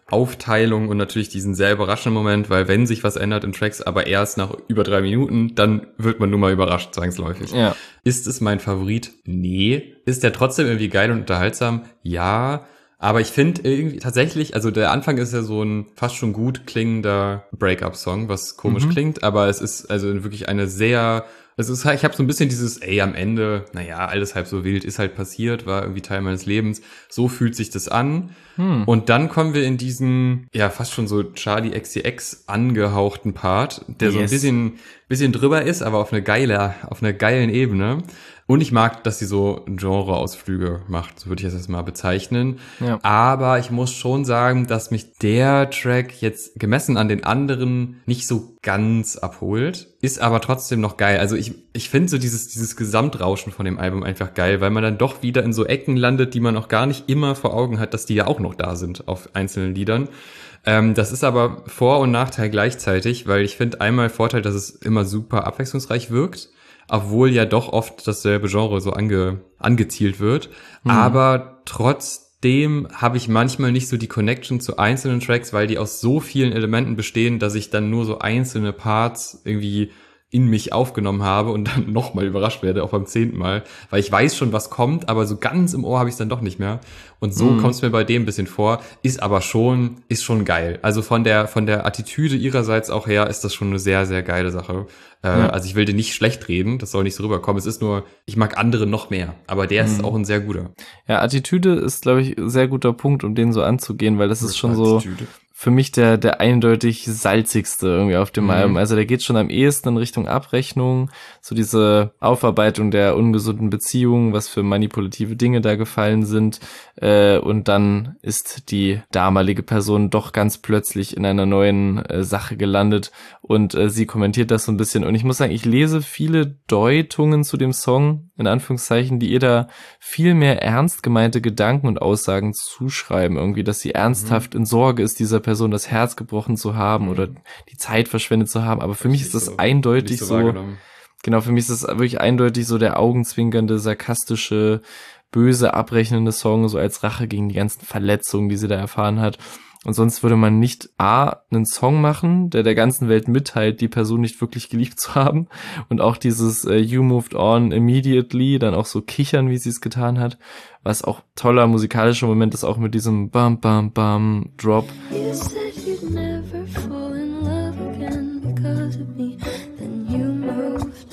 Aufteilung und natürlich diesen sehr überraschenden Moment, weil wenn sich was ändert in Tracks, aber erst nach über drei Minuten, dann wird man nun mal überrascht, zwangsläufig. Ja. Ist es mein Favorit? Nee. Ist der trotzdem irgendwie geil und unterhaltsam? Ja. Aber ich finde irgendwie tatsächlich, also der Anfang ist ja so ein fast schon gut klingender Break-up-Song, was komisch mhm. klingt, aber es ist also wirklich eine sehr, es ist, ich habe so ein bisschen dieses, ey, am Ende, naja, alles halb so wild, ist halt passiert, war irgendwie Teil meines Lebens, so fühlt sich das an. Hm. Und dann kommen wir in diesen, ja, fast schon so Charli X C X angehauchten Part, der yes. so ein bisschen, bisschen drüber ist, aber auf eine geile, auf einer geilen Ebene. Und ich mag, dass sie so Genre-Ausflüge macht, so würde ich das jetzt mal bezeichnen. Ja. Aber ich muss schon sagen, dass mich der Track jetzt gemessen an den anderen nicht so ganz abholt, ist aber trotzdem noch geil. Also ich ich finde so dieses dieses Gesamtrauschen von dem Album einfach geil, weil man dann doch wieder in so Ecken landet, die man auch gar nicht immer vor Augen hat, dass die ja auch noch da sind auf einzelnen Liedern. Ähm, das ist aber Vor- und Nachteil gleichzeitig, weil ich finde einmal Vorteil, dass es immer super abwechslungsreich wirkt, obwohl ja doch oft dasselbe Genre so ange, angezielt wird. Mhm. Aber trotzdem habe ich manchmal nicht so die Connection zu einzelnen Tracks, weil die aus so vielen Elementen bestehen, dass ich dann nur so einzelne Parts irgendwie in mich aufgenommen habe und dann nochmal überrascht werde, auch beim zehnten Mal, weil ich weiß schon, was kommt, aber so ganz im Ohr habe ich es dann doch nicht mehr. Und so mm. kommt es mir bei dem ein bisschen vor, ist aber schon, ist schon geil. Also von der von der Attitüde ihrerseits auch her ist das schon eine sehr, sehr geile Sache. Äh, ja. Also ich will den nicht schlecht reden, das soll nicht so rüberkommen. Es ist nur, ich mag andere noch mehr, aber der mm. ist auch ein sehr guter. Ja, Attitüde ist, glaube ich, ein sehr guter Punkt, um den so anzugehen, weil das ist schon so für mich der der eindeutig salzigste irgendwie auf dem mhm. Album. Also der geht schon am ehesten in Richtung Abrechnung, so diese Aufarbeitung der ungesunden Beziehungen, was für manipulative Dinge da gefallen sind. Äh, und dann ist die damalige Person doch ganz plötzlich in einer neuen äh, Sache gelandet und äh, sie kommentiert das so ein bisschen. Und ich muss sagen, ich lese viele Deutungen zu dem Song, in Anführungszeichen, die ihr da viel mehr ernst gemeinte Gedanken und Aussagen zuschreiben. Irgendwie, dass sie ernsthaft mhm. in Sorge ist, dieser Person das Herz gebrochen zu haben mhm. oder die Zeit verschwendet zu haben. Aber für mich ist das so, eindeutig so, so genau, für mich ist das wirklich eindeutig so der augenzwinkernde, sarkastische, böse, abrechnende Song, so als Rache gegen die ganzen Verletzungen, die sie da erfahren hat. Und sonst würde man nicht A, einen Song machen, der der ganzen Welt mitteilt, die Person nicht wirklich geliebt zu haben. Und auch dieses uh, You Moved On Immediately, dann auch so kichern, wie sie es getan hat. Was auch toller musikalischer Moment ist, auch mit diesem Bam, Bam, Bam, Drop. You said you'd never fall in love again because of me. Then you moved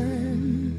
on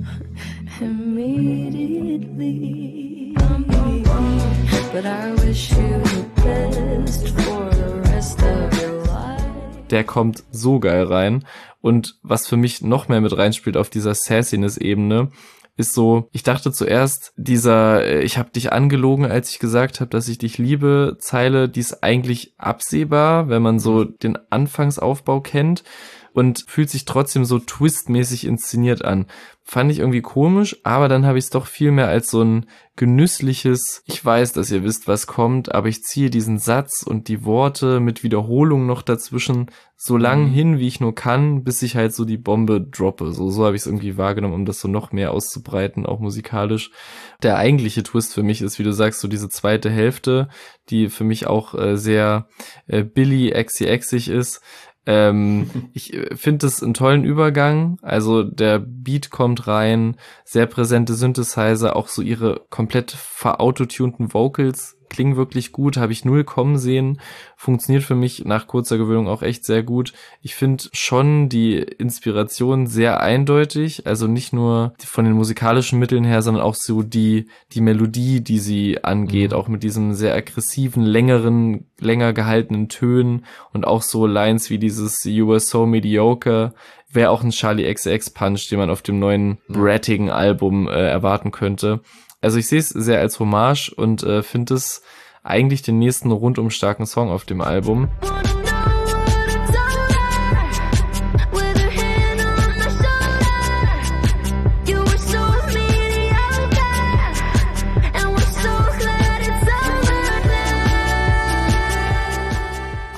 immediately. But I wish you the best for the rest of your life. Der kommt so geil rein. Und was für mich noch mehr mit reinspielt auf dieser Sassiness-Ebene, ist so, ich dachte zuerst, dieser ich habe dich angelogen, als ich gesagt habe, dass ich dich liebe, Zeile, die ist eigentlich absehbar, wenn man so den Anfangsaufbau kennt und fühlt sich trotzdem so twistmäßig inszeniert an. Fand ich irgendwie komisch, aber dann habe ich es doch viel mehr als so ein genüssliches, ich weiß, dass ihr wisst, was kommt, aber ich ziehe diesen Satz und die Worte mit Wiederholung noch dazwischen so lang hin, wie ich nur kann, bis ich halt so die Bombe droppe. So, so habe ich es irgendwie wahrgenommen, um das so noch mehr auszubreiten, auch musikalisch. Der eigentliche Twist für mich ist, wie du sagst, so diese zweite Hälfte, die für mich auch äh, sehr äh, Billy X C X-ig ist. Ähm, ich finde es einen tollen Übergang, also der Beat kommt rein, sehr präsente Synthesizer, auch so ihre komplett verautotunten Vocals klingen wirklich gut, habe ich null kommen sehen, funktioniert für mich nach kurzer Gewöhnung auch echt sehr gut. Ich finde schon die Inspiration sehr eindeutig, also nicht nur von den musikalischen Mitteln her, sondern auch so die die Melodie, die sie angeht, mhm. auch mit diesem sehr aggressiven, längeren, länger gehaltenen Tönen und auch so Lines wie dieses You were so mediocre, wäre auch ein Charli X C X Punch, den man auf dem neuen mhm. brattigen Album äh, erwarten könnte. Also ich sehe es sehr als Hommage und äh, finde es eigentlich den nächsten rundum starken Song auf dem Album.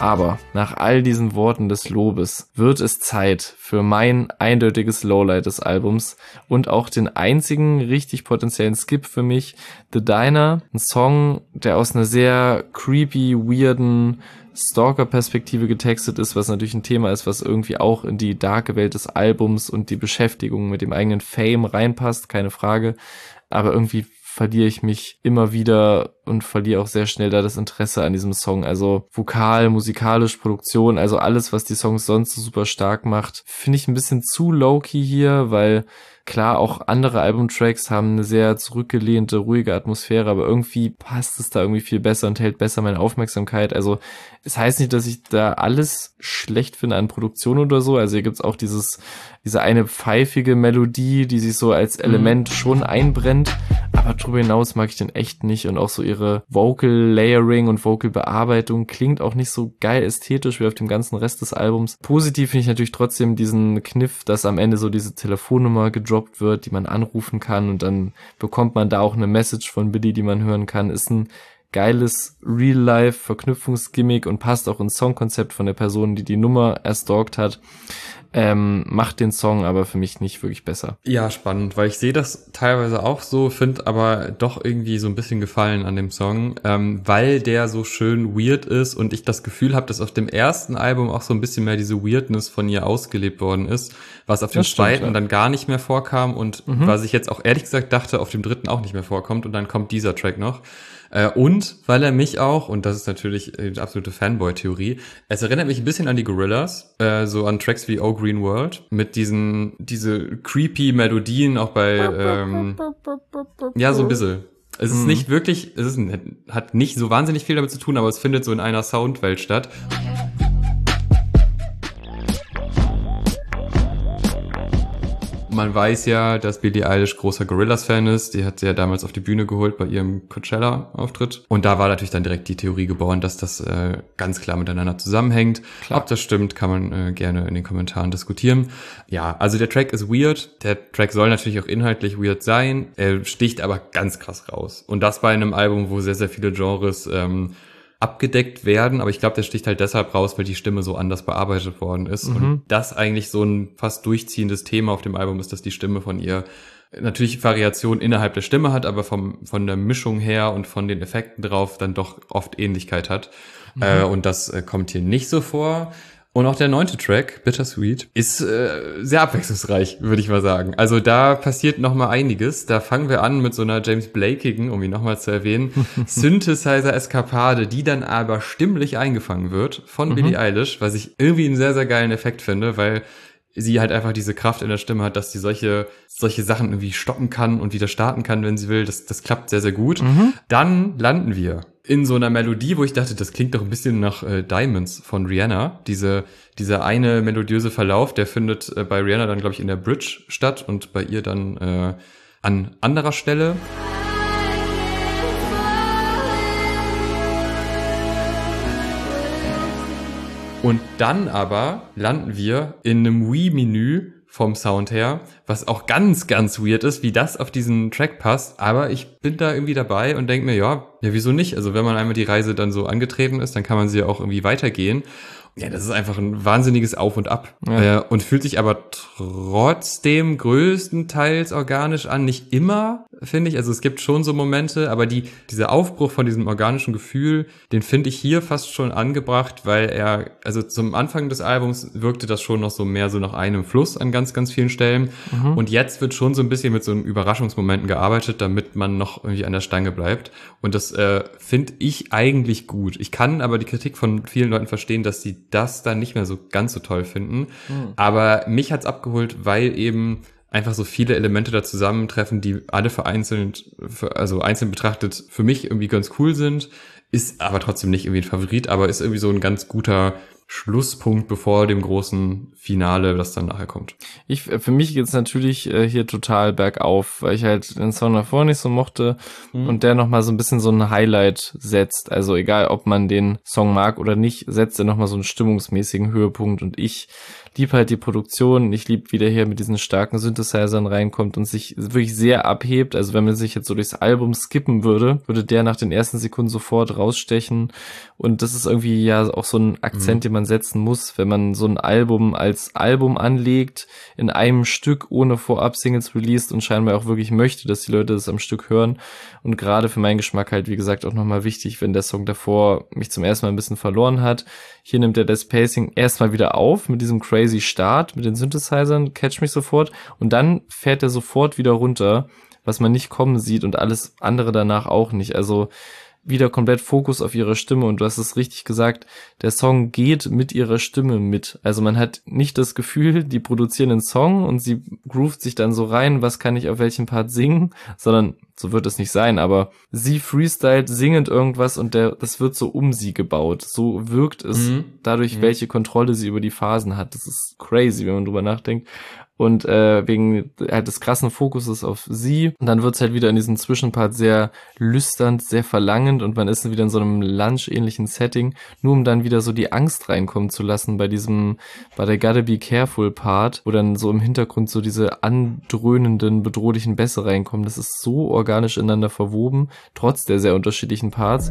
Aber nach all diesen Worten des Lobes wird es Zeit für mein eindeutiges Lowlight des Albums und auch den einzigen richtig potenziellen Skip für mich, The Diner, ein Song, der aus einer sehr creepy, weirden Stalker-Perspektive getextet ist, was natürlich ein Thema ist, was irgendwie auch in die darke Welt des Albums und die Beschäftigung mit dem eigenen Fame reinpasst, keine Frage, aber irgendwie verliere ich mich immer wieder und verliere auch sehr schnell da das Interesse an diesem Song. Also vokal, musikalisch, Produktion, also alles, was die Songs sonst so super stark macht, finde ich ein bisschen zu low-key hier, weil klar, auch andere Albumtracks haben eine sehr zurückgelehnte, ruhige Atmosphäre, aber irgendwie passt es da irgendwie viel besser und hält besser meine Aufmerksamkeit. Also es heißt nicht, dass ich da alles schlecht finde an Produktion oder so. Also hier gibt's auch dieses diese eine pfeifige Melodie, die sich so als Element mhm. schon einbrennt. Aber darüber hinaus mag ich den echt nicht. Und auch so ihre Vocal Layering und Vocal Bearbeitung klingt auch nicht so geil ästhetisch wie auf dem ganzen Rest des Albums. Positiv finde ich natürlich trotzdem diesen Kniff, dass am Ende so diese Telefonnummer gedroppt wird, die man anrufen kann. Und dann bekommt man da auch eine Message von Billy, die man hören kann. Ist ein geiles Real-Life-Verknüpfungsgimmick und passt auch ins Songkonzept von der Person, die die Nummer erstalkt hat. Ähm, macht den Song aber für mich nicht wirklich besser. Ja, spannend, weil ich sehe das teilweise auch so, finde aber doch irgendwie so ein bisschen Gefallen an dem Song, ähm, weil der so schön weird ist und ich das Gefühl habe, dass auf dem ersten Album auch so ein bisschen mehr diese Weirdness von ihr ausgelebt worden ist, was auf dem das zweiten stimmt, ja. dann gar nicht mehr vorkam und mhm. was ich jetzt auch ehrlich gesagt dachte, auf dem dritten auch nicht mehr vorkommt und dann kommt dieser Track noch. Äh, und weil er mich auch, und das ist natürlich eine absolute Fanboy-Theorie, es erinnert mich ein bisschen an die Gorillaz, äh, so an Tracks wie Oh Green World, mit diesen, diese creepy Melodien auch bei, ähm, ja, so ein bisschen. Es ist mhm. nicht wirklich, es ist, hat nicht so wahnsinnig viel damit zu tun, aber es findet so in einer Soundwelt statt. Man weiß ja, dass Billie Eilish großer Gorillaz-Fan ist. Die hat sie ja damals auf die Bühne geholt bei ihrem Coachella-Auftritt. Und da war natürlich dann direkt die Theorie geboren, dass das äh, ganz klar miteinander zusammenhängt. Klar. Ob das stimmt, kann man äh, gerne in den Kommentaren diskutieren. Ja, also der Track ist weird. Der Track soll natürlich auch inhaltlich weird sein. Er sticht aber ganz krass raus. Und das bei einem Album, wo sehr, sehr viele Genres ähm, abgedeckt werden, aber ich glaube, der sticht halt deshalb raus, weil die Stimme so anders bearbeitet worden ist mhm. und das eigentlich so ein fast durchziehendes Thema auf dem Album ist, dass die Stimme von ihr natürlich Variation innerhalb der Stimme hat, aber vom von der Mischung her und von den Effekten drauf dann doch oft Ähnlichkeit hat mhm. äh, und das äh, kommt hier nicht so vor. Und auch der neunte Track, Bittersweet, ist äh, sehr abwechslungsreich, würde ich mal sagen. Also da passiert noch mal einiges. Da fangen wir an mit so einer James Blakigen, um ihn noch mal zu erwähnen, Synthesizer-Eskapade, die dann aber stimmlich eingefangen wird von mhm. Billie Eilish, was ich irgendwie einen sehr, sehr geilen Effekt finde, weil sie halt einfach diese Kraft in der Stimme hat, dass sie solche solche Sachen irgendwie stoppen kann und wieder starten kann, wenn sie will. Das, das klappt sehr, sehr gut. Mhm. Dann landen wir in so einer Melodie, wo ich dachte, das klingt doch ein bisschen nach äh, Diamonds von Rihanna. Diese dieser eine melodiöse Verlauf, der findet äh, bei Rihanna dann, glaube ich, in der Bridge statt und bei ihr dann äh, an anderer Stelle. Und dann aber landen wir in einem Wii-Menü vom Sound her, was auch ganz, ganz weird ist, wie das auf diesen Track passt. Aber ich bin da irgendwie dabei und denke mir, ja, ja, wieso nicht? Also wenn man einmal die Reise dann so angetreten ist, dann kann man sie ja auch irgendwie weitergehen. Ja, das ist einfach ein wahnsinniges Auf und Ab. Ja. Äh, und fühlt sich aber trotzdem größtenteils organisch an. Nicht immer, finde ich. Also es gibt schon so Momente, aber die dieser Aufbruch von diesem organischen Gefühl, den finde ich hier fast schon angebracht, weil er, also zum Anfang des Albums wirkte das schon noch so mehr so nach einem Fluss an ganz, ganz vielen Stellen. Mhm. Und jetzt wird schon so ein bisschen mit so einem Überraschungsmomenten gearbeitet, damit man noch irgendwie an der Stange bleibt. Und das äh, finde ich eigentlich gut. Ich kann aber die Kritik von vielen Leuten verstehen, dass sie das dann nicht mehr so ganz so toll finden. Mhm. Aber mich hat's abgeholt, weil eben einfach so viele Elemente da zusammentreffen, die alle vereinzelt, also einzeln betrachtet für mich irgendwie ganz cool sind, ist aber trotzdem nicht irgendwie ein Favorit, aber ist irgendwie so ein ganz guter Schlusspunkt bevor dem großen Finale, das dann nachher kommt. Ich, für mich geht's natürlich äh, hier total bergauf, weil ich halt den Song davor nicht so mochte mhm. und der nochmal so ein bisschen so ein Highlight setzt. Also egal, ob man den Song mag oder nicht, setzt er nochmal so einen stimmungsmäßigen Höhepunkt und ich liebe halt die Produktion, ich liebe, wie der hier mit diesen starken Synthesizern reinkommt und sich wirklich sehr abhebt. Also wenn man sich jetzt so durchs Album skippen würde, würde der nach den ersten Sekunden sofort rausstechen. Und das ist irgendwie ja auch so ein Akzent, mhm. den man setzen muss, wenn man so ein Album als Album anlegt, in einem Stück ohne vorab Singles released und scheinbar auch wirklich möchte, dass die Leute das am Stück hören. Und gerade für meinen Geschmack halt, wie gesagt, auch nochmal wichtig, wenn der Song davor mich zum ersten Mal ein bisschen verloren hat. Hier nimmt er das Pacing erstmal wieder auf mit diesem crazy Start, mit den Synthesizern, Catch mich sofort. Und dann fährt er sofort wieder runter, was man nicht kommen sieht und alles andere danach auch nicht. Also wieder komplett Fokus auf ihre Stimme und du hast es richtig gesagt, der Song geht mit ihrer Stimme mit. Also man hat nicht das Gefühl, die produzieren einen Song und sie groovt sich dann so rein, was kann ich auf welchem Part singen, sondern so wird es nicht sein, aber sie freestylt singend irgendwas und der das wird so um sie gebaut. So wirkt es mhm. dadurch, mhm. welche Kontrolle sie über die Phasen hat. Das ist crazy, wenn man drüber nachdenkt. Und äh, wegen halt des krassen Fokuses auf sie. Und dann wird's halt wieder in diesem Zwischenpart sehr lüsternd, sehr verlangend und man ist wieder in so einem Lunch-ähnlichen Setting, nur um dann wieder so die Angst reinkommen zu lassen bei diesem, bei der Gotta Be Careful Part, wo dann so im Hintergrund so diese andröhnenden, bedrohlichen Bässe reinkommen. Das ist so organisch ineinander verwoben, trotz der sehr unterschiedlichen Parts.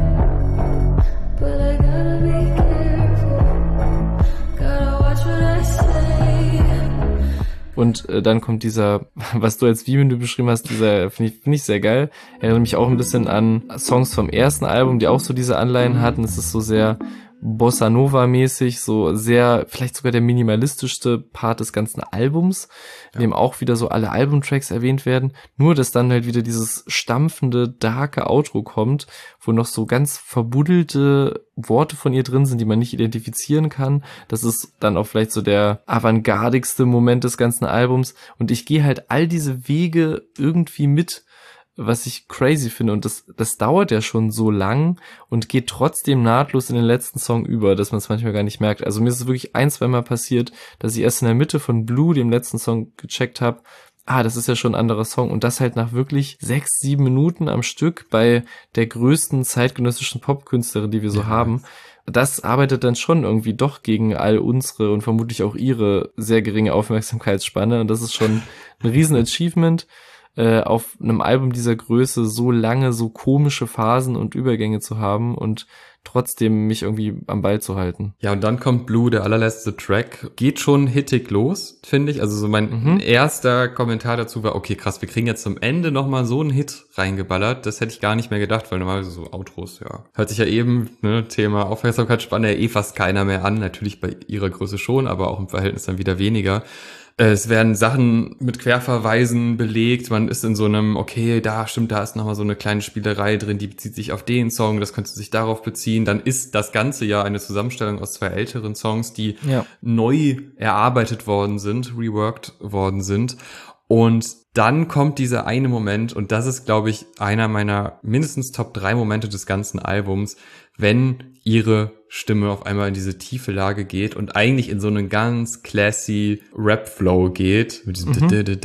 Und äh, dann kommt dieser, was du als Video beschrieben hast, dieser, finde ich, finde ich sehr geil. Erinnert mich auch ein bisschen an Songs vom ersten Album, die auch so diese Anleihen hatten. Es ist so sehr Bossa Nova-mäßig, so sehr, vielleicht sogar der minimalistischste Part des ganzen Albums, in dem auch wieder so alle Albumtracks erwähnt werden. Nur, dass dann halt wieder dieses stampfende, darke Outro kommt, wo noch so ganz verbuddelte Worte von ihr drin sind, die man nicht identifizieren kann. Das ist dann auch vielleicht so der avantgardigste Moment des ganzen Albums. Und ich gehe halt all diese Wege irgendwie mit, was ich crazy finde. Und das das dauert ja schon so lang und geht trotzdem nahtlos in den letzten Song über, dass man es manchmal gar nicht merkt. Also mir ist es wirklich ein, zwei Mal passiert, dass ich erst in der Mitte von Blue, dem letzten Song, gecheckt habe, ah, das ist ja schon ein anderer Song. Und das halt nach wirklich sechs, sieben Minuten am Stück bei der größten zeitgenössischen Popkünstlerin, die wir so ja. haben. Das arbeitet dann schon irgendwie doch gegen all unsere und vermutlich auch ihre sehr geringe Aufmerksamkeitsspanne. Und das ist schon ein riesen Achievement, auf einem Album dieser Größe so lange, so komische Phasen und Übergänge zu haben und trotzdem mich irgendwie am Ball zu halten. Ja, und dann kommt Blue, der allerletzte Track. Geht schon hittig los, finde ich. Also so mein mhm. erster Kommentar dazu war, okay, krass, wir kriegen jetzt zum Ende nochmal so einen Hit reingeballert. Das hätte ich gar nicht mehr gedacht, weil normalerweise so Outros, ja. Hört sich ja eben, ne, Thema Aufmerksamkeitsspanne, ja eh fast keiner mehr an. Natürlich bei ihrer Größe schon, aber auch im Verhältnis dann wieder weniger. Es werden Sachen mit Querverweisen belegt, man ist in so einem, okay, da stimmt, da ist nochmal so eine kleine Spielerei drin, die bezieht sich auf den Song, das könnte sich darauf beziehen. Dann ist das Ganze ja eine Zusammenstellung aus zwei älteren Songs, die ja. neu erarbeitet worden sind, reworked worden sind. Und dann kommt dieser eine Moment, und das ist, glaube ich, einer meiner mindestens Top drei Momente des ganzen Albums, wenn ihre Stimme auf einmal in diese tiefe Lage geht und eigentlich in so einen ganz classy Rap-Flow geht, mit diesem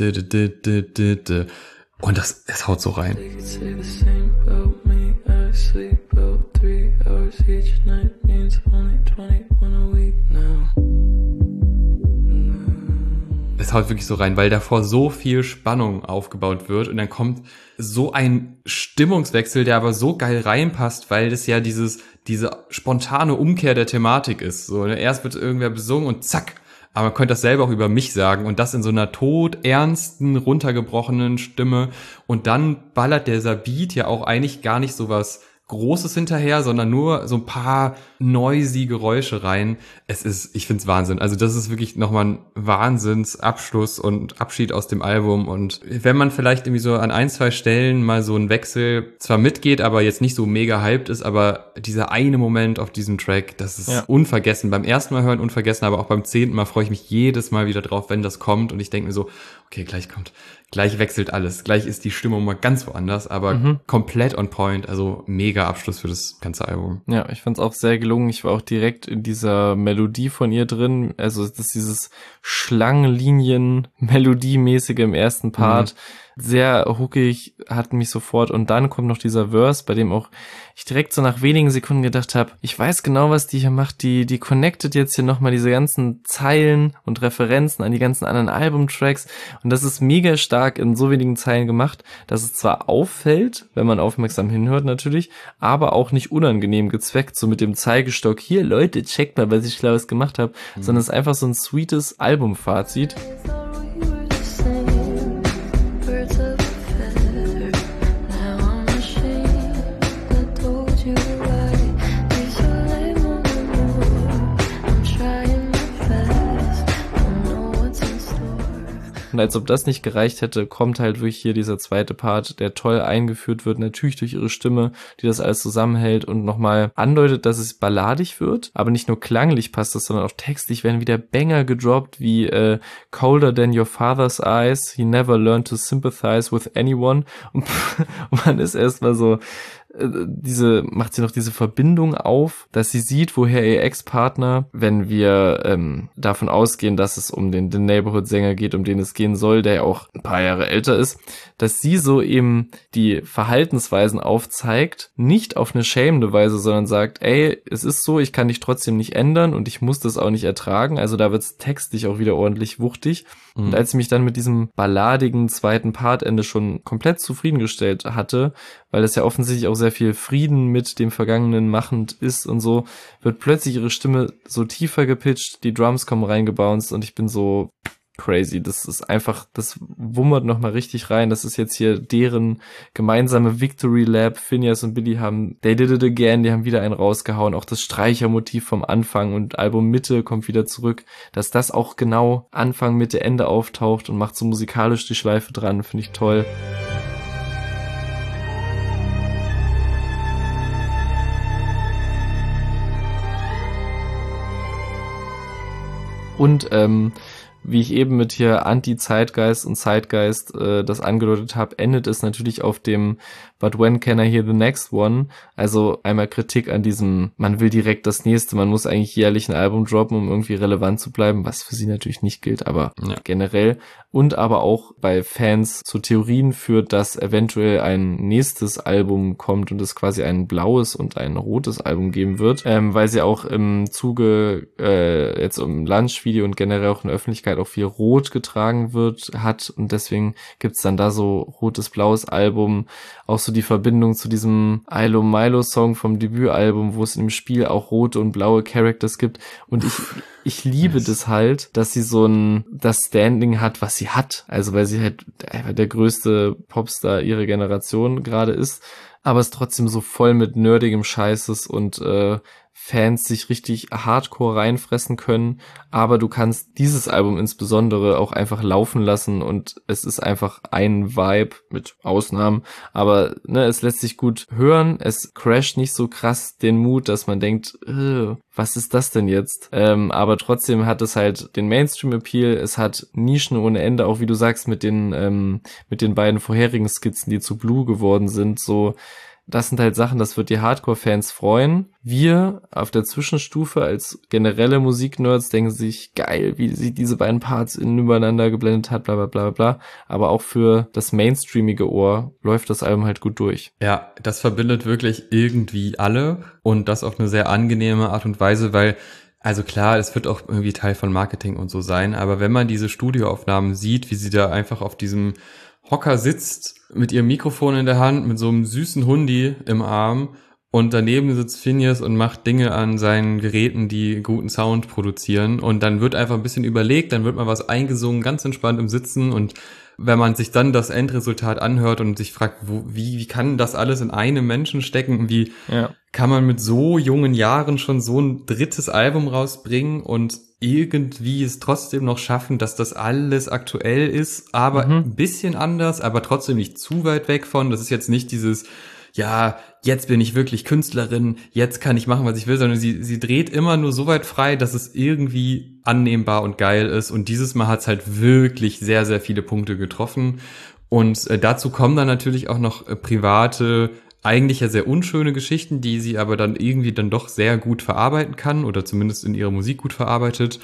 mhm. und das, es haut so rein. Es haut wirklich so rein, weil davor so viel Spannung aufgebaut wird und dann kommt so ein Stimmungswechsel, der aber so geil reinpasst, weil das ja dieses diese spontane Umkehr der Thematik ist. So, ne? Erst wird irgendwer besungen und zack, aber man könnte das selber auch über mich sagen und das in so einer todernsten, runtergebrochenen Stimme und dann ballert dieser Beat ja auch eigentlich gar nicht so was Großes hinterher, sondern nur so ein paar noisy Geräusche rein. Es ist, ich find's Wahnsinn. Also das ist wirklich nochmal ein Wahnsinnsabschluss und Abschied aus dem Album. Und wenn man vielleicht irgendwie so an ein, zwei Stellen mal so einen Wechsel zwar mitgeht, aber jetzt nicht so mega hyped ist, aber dieser eine Moment auf diesem Track, das ist ja. unvergessen. Beim ersten Mal hören unvergessen, aber auch beim zehnten Mal freue ich mich jedes Mal wieder drauf, wenn das kommt. Und ich denke mir so, okay, gleich kommt, gleich wechselt alles. Gleich ist die Stimmung mal ganz woanders, aber mhm. komplett on point. Also mega Abschluss für das ganze Album. Ja, ich fand's auch sehr gelungen. Ich war auch direkt in dieser Melodie von ihr drin. Also das ist dieses Schlangenlinien-Melodie-mäßige im ersten Part. sehr hookig, hat mich sofort. Und dann kommt noch dieser Verse, bei dem auch ich direkt so nach wenigen Sekunden gedacht habe, ich weiß genau, was die hier macht. Die die connectet jetzt hier nochmal diese ganzen Zeilen und Referenzen an die ganzen anderen Albumtracks. Und das ist mega stark in so wenigen Zeilen gemacht, dass es zwar auffällt, wenn man aufmerksam hinhört natürlich, aber auch nicht unangenehm gezweckt, so mit dem Zeigestock, hier Leute, checkt mal, was ich Schlaues gemacht habe, mhm. sondern es ist einfach so ein sweetes Albumfazit. Und als ob das nicht gereicht hätte, kommt halt wirklich hier dieser zweite Part, der toll eingeführt wird, natürlich durch ihre Stimme, die das alles zusammenhält und nochmal andeutet, dass es balladig wird, aber nicht nur klanglich passt das, sondern auch textlich werden wieder Banger gedroppt, wie äh, Colder Than Your Father's Eyes, He Never Learned to Sympathize with Anyone. Und man ist erstmal so, diese, macht sie noch diese Verbindung auf, dass sie sieht, woher ihr Ex-Partner, wenn wir ähm, davon ausgehen, dass es um den, den Neighborhood-Sänger geht, um den es gehen soll, der ja auch ein paar Jahre älter ist, dass sie so eben die Verhaltensweisen aufzeigt, nicht auf eine schämende Weise, sondern sagt, ey, es ist so, ich kann dich trotzdem nicht ändern und ich muss das auch nicht ertragen, also da wird's textlich auch wieder ordentlich wuchtig. Mhm. Und als ich mich dann mit diesem balladigen zweiten Partende schon komplett zufriedengestellt hatte, weil das ja offensichtlich auch sehr viel Frieden mit dem Vergangenen machend ist und so, wird plötzlich ihre Stimme so tiefer gepitcht, die Drums kommen reingebounced und ich bin so crazy. Das ist einfach, das wummert nochmal richtig rein. Das ist jetzt hier deren gemeinsame Victory Lap. Finneas und Billy haben They Did It Again, die haben wieder einen rausgehauen. Auch das Streichermotiv vom Anfang und Album Mitte kommt wieder zurück. Dass das auch genau Anfang, Mitte, Ende auftaucht und macht so musikalisch die Schleife dran, finde ich toll. Und ähm, wie ich eben mit hier Anti-Zeitgeist und Zeitgeist äh, das angedeutet habe, endet es natürlich auf dem But when can I hear the next one? Also einmal Kritik an diesem, man will direkt das nächste, man muss eigentlich jährlich ein Album droppen, um irgendwie relevant zu bleiben, was für sie natürlich nicht gilt, aber ja. generell. Und aber auch bei Fans zu Theorien führt, dass eventuell ein nächstes Album kommt und es quasi ein blaues und ein rotes Album geben wird, ähm, weil sie auch im Zuge äh, jetzt im Lunch-Video und generell auch in der Öffentlichkeit auch viel rot getragen wird, hat und deswegen gibt's dann da so rotes-blaues Album, auch so die Verbindung zu diesem Ilo Milo Song vom Debütalbum, wo es im Spiel auch rote und blaue Characters gibt und ich ich liebe nice. Das halt, dass sie so ein das Standing hat, was sie hat, also weil sie halt einfach der größte Popstar ihrer Generation gerade ist, aber es trotzdem so voll mit nerdigem Scheiß ist und äh, Fans sich richtig hardcore reinfressen können, aber du kannst dieses Album insbesondere auch einfach laufen lassen und es ist einfach ein Vibe mit Ausnahmen, aber ne, es lässt sich gut hören, es crasht nicht so krass den Mut, dass man denkt, was ist das denn jetzt? Ähm, aber trotzdem hat es halt den Mainstream-Appeal, es hat Nischen ohne Ende, auch wie du sagst, mit den ähm, mit den beiden vorherigen Skizzen, die zu Blue geworden sind, so. Das sind halt Sachen, das wird die Hardcore-Fans freuen. Wir auf der Zwischenstufe als generelle Musiknerds denken sich, geil, wie sie diese beiden Parts übereinander geblendet hat, bla bla bla bla. Aber auch für das mainstreamige Ohr läuft das Album halt gut durch. Ja, das verbindet wirklich irgendwie alle und das auf eine sehr angenehme Art und Weise, weil also klar, es wird auch irgendwie Teil von Marketing und so sein, aber wenn man diese Studioaufnahmen sieht, wie sie da einfach auf diesem Hocker sitzt mit ihrem Mikrofon in der Hand, mit so einem süßen Hundi im Arm und daneben sitzt Finneas und macht Dinge an seinen Geräten, die guten Sound produzieren und dann wird einfach ein bisschen überlegt, dann wird mal was eingesungen, ganz entspannt im Sitzen und wenn man sich dann das Endresultat anhört und sich fragt, wo, wie, wie kann das alles in einem Menschen stecken, wie ja. kann man mit so jungen Jahren schon so ein drittes Album rausbringen und irgendwie es trotzdem noch schaffen, dass das alles aktuell ist, aber mhm. ein bisschen anders, aber trotzdem nicht zu weit weg von, das ist jetzt nicht dieses, ja, jetzt bin ich wirklich Künstlerin, jetzt kann ich machen, was ich will, sondern sie sie dreht immer nur so weit frei, dass es irgendwie annehmbar und geil ist und dieses Mal hat es halt wirklich sehr, sehr viele Punkte getroffen und äh, dazu kommen dann natürlich auch noch äh, private, eigentlich ja sehr unschöne Geschichten, die sie aber dann irgendwie dann doch sehr gut verarbeiten kann oder zumindest in ihrer Musik gut verarbeitet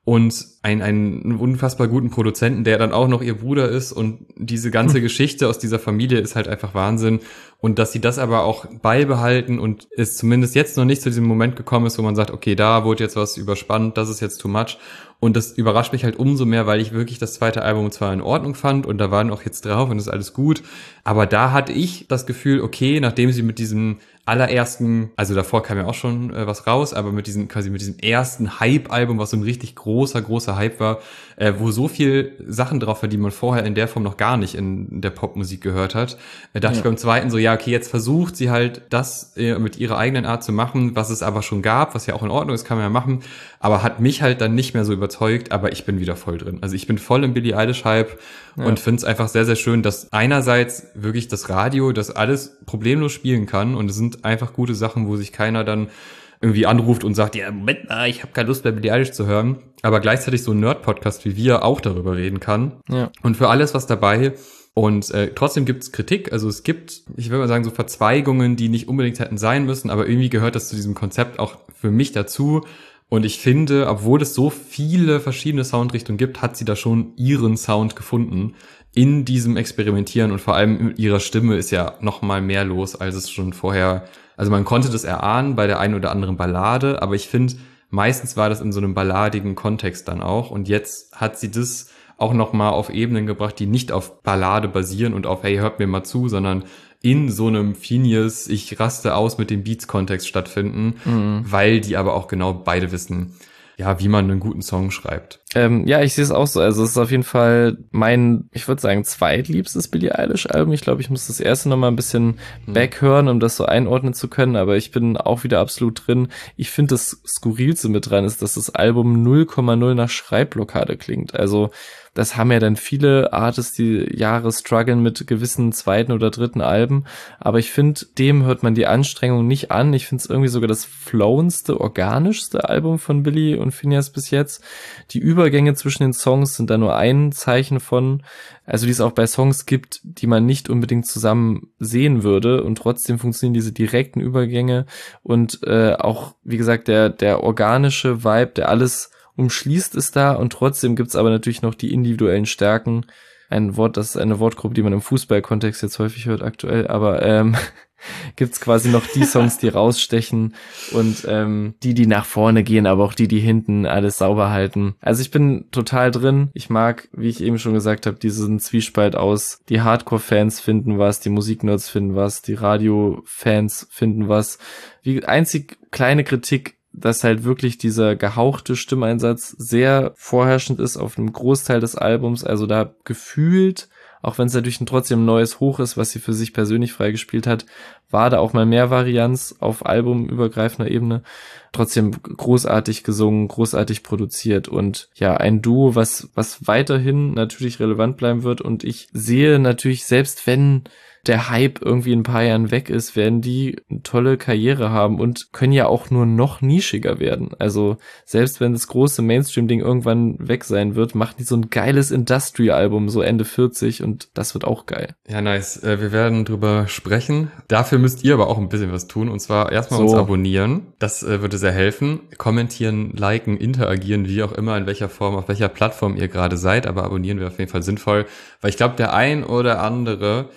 und einen, einen unfassbar guten Produzenten, der dann auch noch ihr Bruder ist, und diese ganze Geschichte aus dieser Familie ist halt einfach Wahnsinn. Und dass sie das aber auch beibehalten und es zumindest jetzt noch nicht zu diesem Moment gekommen ist, wo man sagt, okay, da wurde jetzt was überspannt, das ist jetzt too much. Und das überrascht mich halt umso mehr, weil ich wirklich das zweite Album zwar in Ordnung fand und da waren auch jetzt drauf und ist alles gut, aber da hatte ich das Gefühl, okay, nachdem sie mit diesem allerersten, also davor kam ja auch schon äh, was raus, aber mit diesem quasi mit diesem ersten Hype-Album, was so ein richtig großer, großer Hype war, äh, wo so viel Sachen drauf war, die man vorher in der Form noch gar nicht in der Popmusik gehört hat, äh, dachte ja. ich beim zweiten so, ja, okay, jetzt versucht sie halt das äh, mit ihrer eigenen Art zu machen, was es aber schon gab, was ja auch in Ordnung ist, kann man ja machen, aber hat mich halt dann nicht mehr so überzeugt, aber ich bin wieder voll drin. Also ich bin voll im Billie Eilish-Hype ja. und finde es einfach sehr, sehr schön, dass einerseits wirklich das Radio das alles problemlos spielen kann und es sind einfach gute Sachen, wo sich keiner dann irgendwie anruft und sagt, ja, Moment mal, ich habe keine Lust mehr, Billie Eilish zu hören, aber gleichzeitig so ein Nerd-Podcast wie wir auch darüber reden kann. Ja. Und für alles was dabei. Und äh, trotzdem gibt's Kritik, also es gibt, ich würde mal sagen, so Verzweigungen, die nicht unbedingt hätten sein müssen, aber irgendwie gehört das zu diesem Konzept auch für mich dazu. Und ich finde, obwohl es so viele verschiedene Soundrichtungen gibt, hat sie da schon ihren Sound gefunden in diesem Experimentieren, und vor allem mit ihrer Stimme ist ja noch mal mehr los, als es schon vorher, also man konnte das erahnen bei der einen oder anderen Ballade, aber ich finde, meistens war das in so einem balladigen Kontext dann auch, und jetzt hat sie das auch noch mal auf Ebenen gebracht, die nicht auf Ballade basieren und auf, hey, hört mir mal zu, sondern in so einem Phineas, ich raste aus mit dem Beats-Kontext stattfinden, mhm. weil die aber auch genau beide wissen, ja, wie man einen guten Song schreibt. Ähm, ja, ich sehe es auch so. Also es ist auf jeden Fall mein, ich würde sagen, zweitliebstes Billie Eilish-Album. Ich glaube, ich muss das erste noch mal ein bisschen hm. backhören, um das so einordnen zu können. Aber ich bin auch wieder absolut drin. Ich finde, das Skurrilste mit dran ist, dass das Album null Komma null nach Schreibblockade klingt. Also das haben ja dann viele Artists, die Jahre strugglen mit gewissen zweiten oder dritten Alben. Aber ich finde, dem hört man die Anstrengung nicht an. Ich finde es irgendwie sogar das flowendste, organischste Album von Billie und Phineas bis jetzt. Die Übergänge zwischen den Songs sind da nur ein Zeichen von, also die es auch bei Songs gibt, die man nicht unbedingt zusammen sehen würde, und trotzdem funktionieren diese direkten Übergänge und äh, auch, wie gesagt, der der organische Vibe, der alles umschließt, ist da, und trotzdem gibt's aber natürlich noch die individuellen Stärken. Ein Wort, das ist eine Wortgruppe, die man im Fußballkontext jetzt häufig hört aktuell, aber ähm, gibt's quasi noch die Songs, die rausstechen, und ähm, die, die nach vorne gehen, aber auch die, die hinten alles sauber halten. Also ich bin total drin. Ich mag, wie ich eben schon gesagt habe, diesen Zwiespalt aus, die Hardcore-Fans finden was, die Musiknerds finden was, die Radio-Fans finden was. Die einzig kleine Kritik, dass halt wirklich dieser gehauchte Stimmeinsatz sehr vorherrschend ist auf einem Großteil des Albums. Also da gefühlt, auch wenn es natürlich trotzdem ein neues Hoch ist, was sie für sich persönlich freigespielt hat, war da auch mal mehr Varianz auf albumübergreifender Ebene. Trotzdem großartig gesungen, großartig produziert und ja, ein Duo, was was weiterhin natürlich relevant bleiben wird. Und ich sehe natürlich, selbst wenn der Hype irgendwie in ein paar Jahren weg ist, werden die eine tolle Karriere haben und können ja auch nur noch nischiger werden. Also selbst wenn das große Mainstream-Ding irgendwann weg sein wird, machen die so ein geiles Industry-Album, so Ende vierzig, und das wird auch geil. Ja, nice. Äh, wir werden drüber sprechen. Dafür müsst ihr aber auch ein bisschen was tun, und zwar erstmal so. uns abonnieren. Das äh, würde sehr helfen. Kommentieren, liken, interagieren, wie auch immer, in welcher Form, auf welcher Plattform ihr gerade seid, aber abonnieren wäre auf jeden Fall sinnvoll, weil ich glaube, der ein oder andere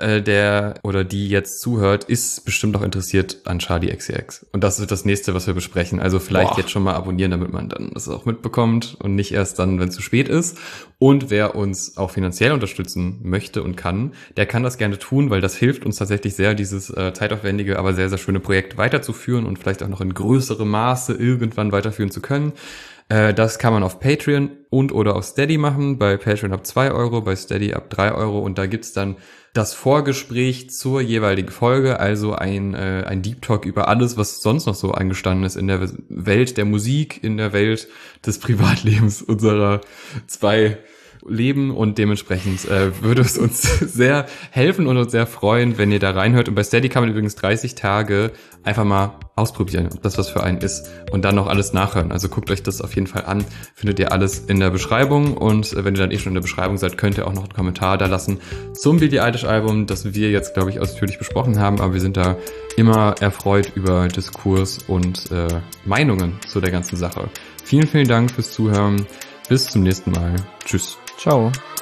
der oder die jetzt zuhört, ist bestimmt auch interessiert an Charli X C X. Und das wird das nächste, was wir besprechen. Also vielleicht Boah. jetzt schon mal abonnieren, damit man dann das auch mitbekommt und nicht erst dann, wenn es zu spät ist. Und wer uns auch finanziell unterstützen möchte und kann, der kann das gerne tun, weil das hilft uns tatsächlich sehr, dieses äh, zeitaufwendige, aber sehr, sehr schöne Projekt weiterzuführen und vielleicht auch noch in größerem Maße irgendwann weiterführen zu können. Das kann man auf Patreon und oder auf Steady machen. Bei Patreon ab zwei Euro, bei Steady ab drei Euro. Und da gibt's dann das Vorgespräch zur jeweiligen Folge, also ein äh, ein Deep Talk über alles, was sonst noch so angestanden ist in der Welt der Musik, in der Welt des Privatlebens unserer zwei Leben. Und dementsprechend äh, würde es uns sehr helfen und uns sehr freuen, wenn ihr da reinhört. Und bei Steady kann man übrigens dreißig Tage einfach mal ausprobieren, ob das was für einen ist, und dann noch alles nachhören. Also guckt euch das auf jeden Fall an, findet ihr alles in der Beschreibung, und äh, wenn ihr dann eh schon in der Beschreibung seid, könnt ihr auch noch einen Kommentar da lassen zum Billie Eilish Album, das wir jetzt, glaube ich, ausführlich besprochen haben, aber wir sind da immer erfreut über Diskurs und äh, Meinungen zu der ganzen Sache. Vielen, vielen Dank fürs Zuhören. Bis zum nächsten Mal. Tschüss. Ciao.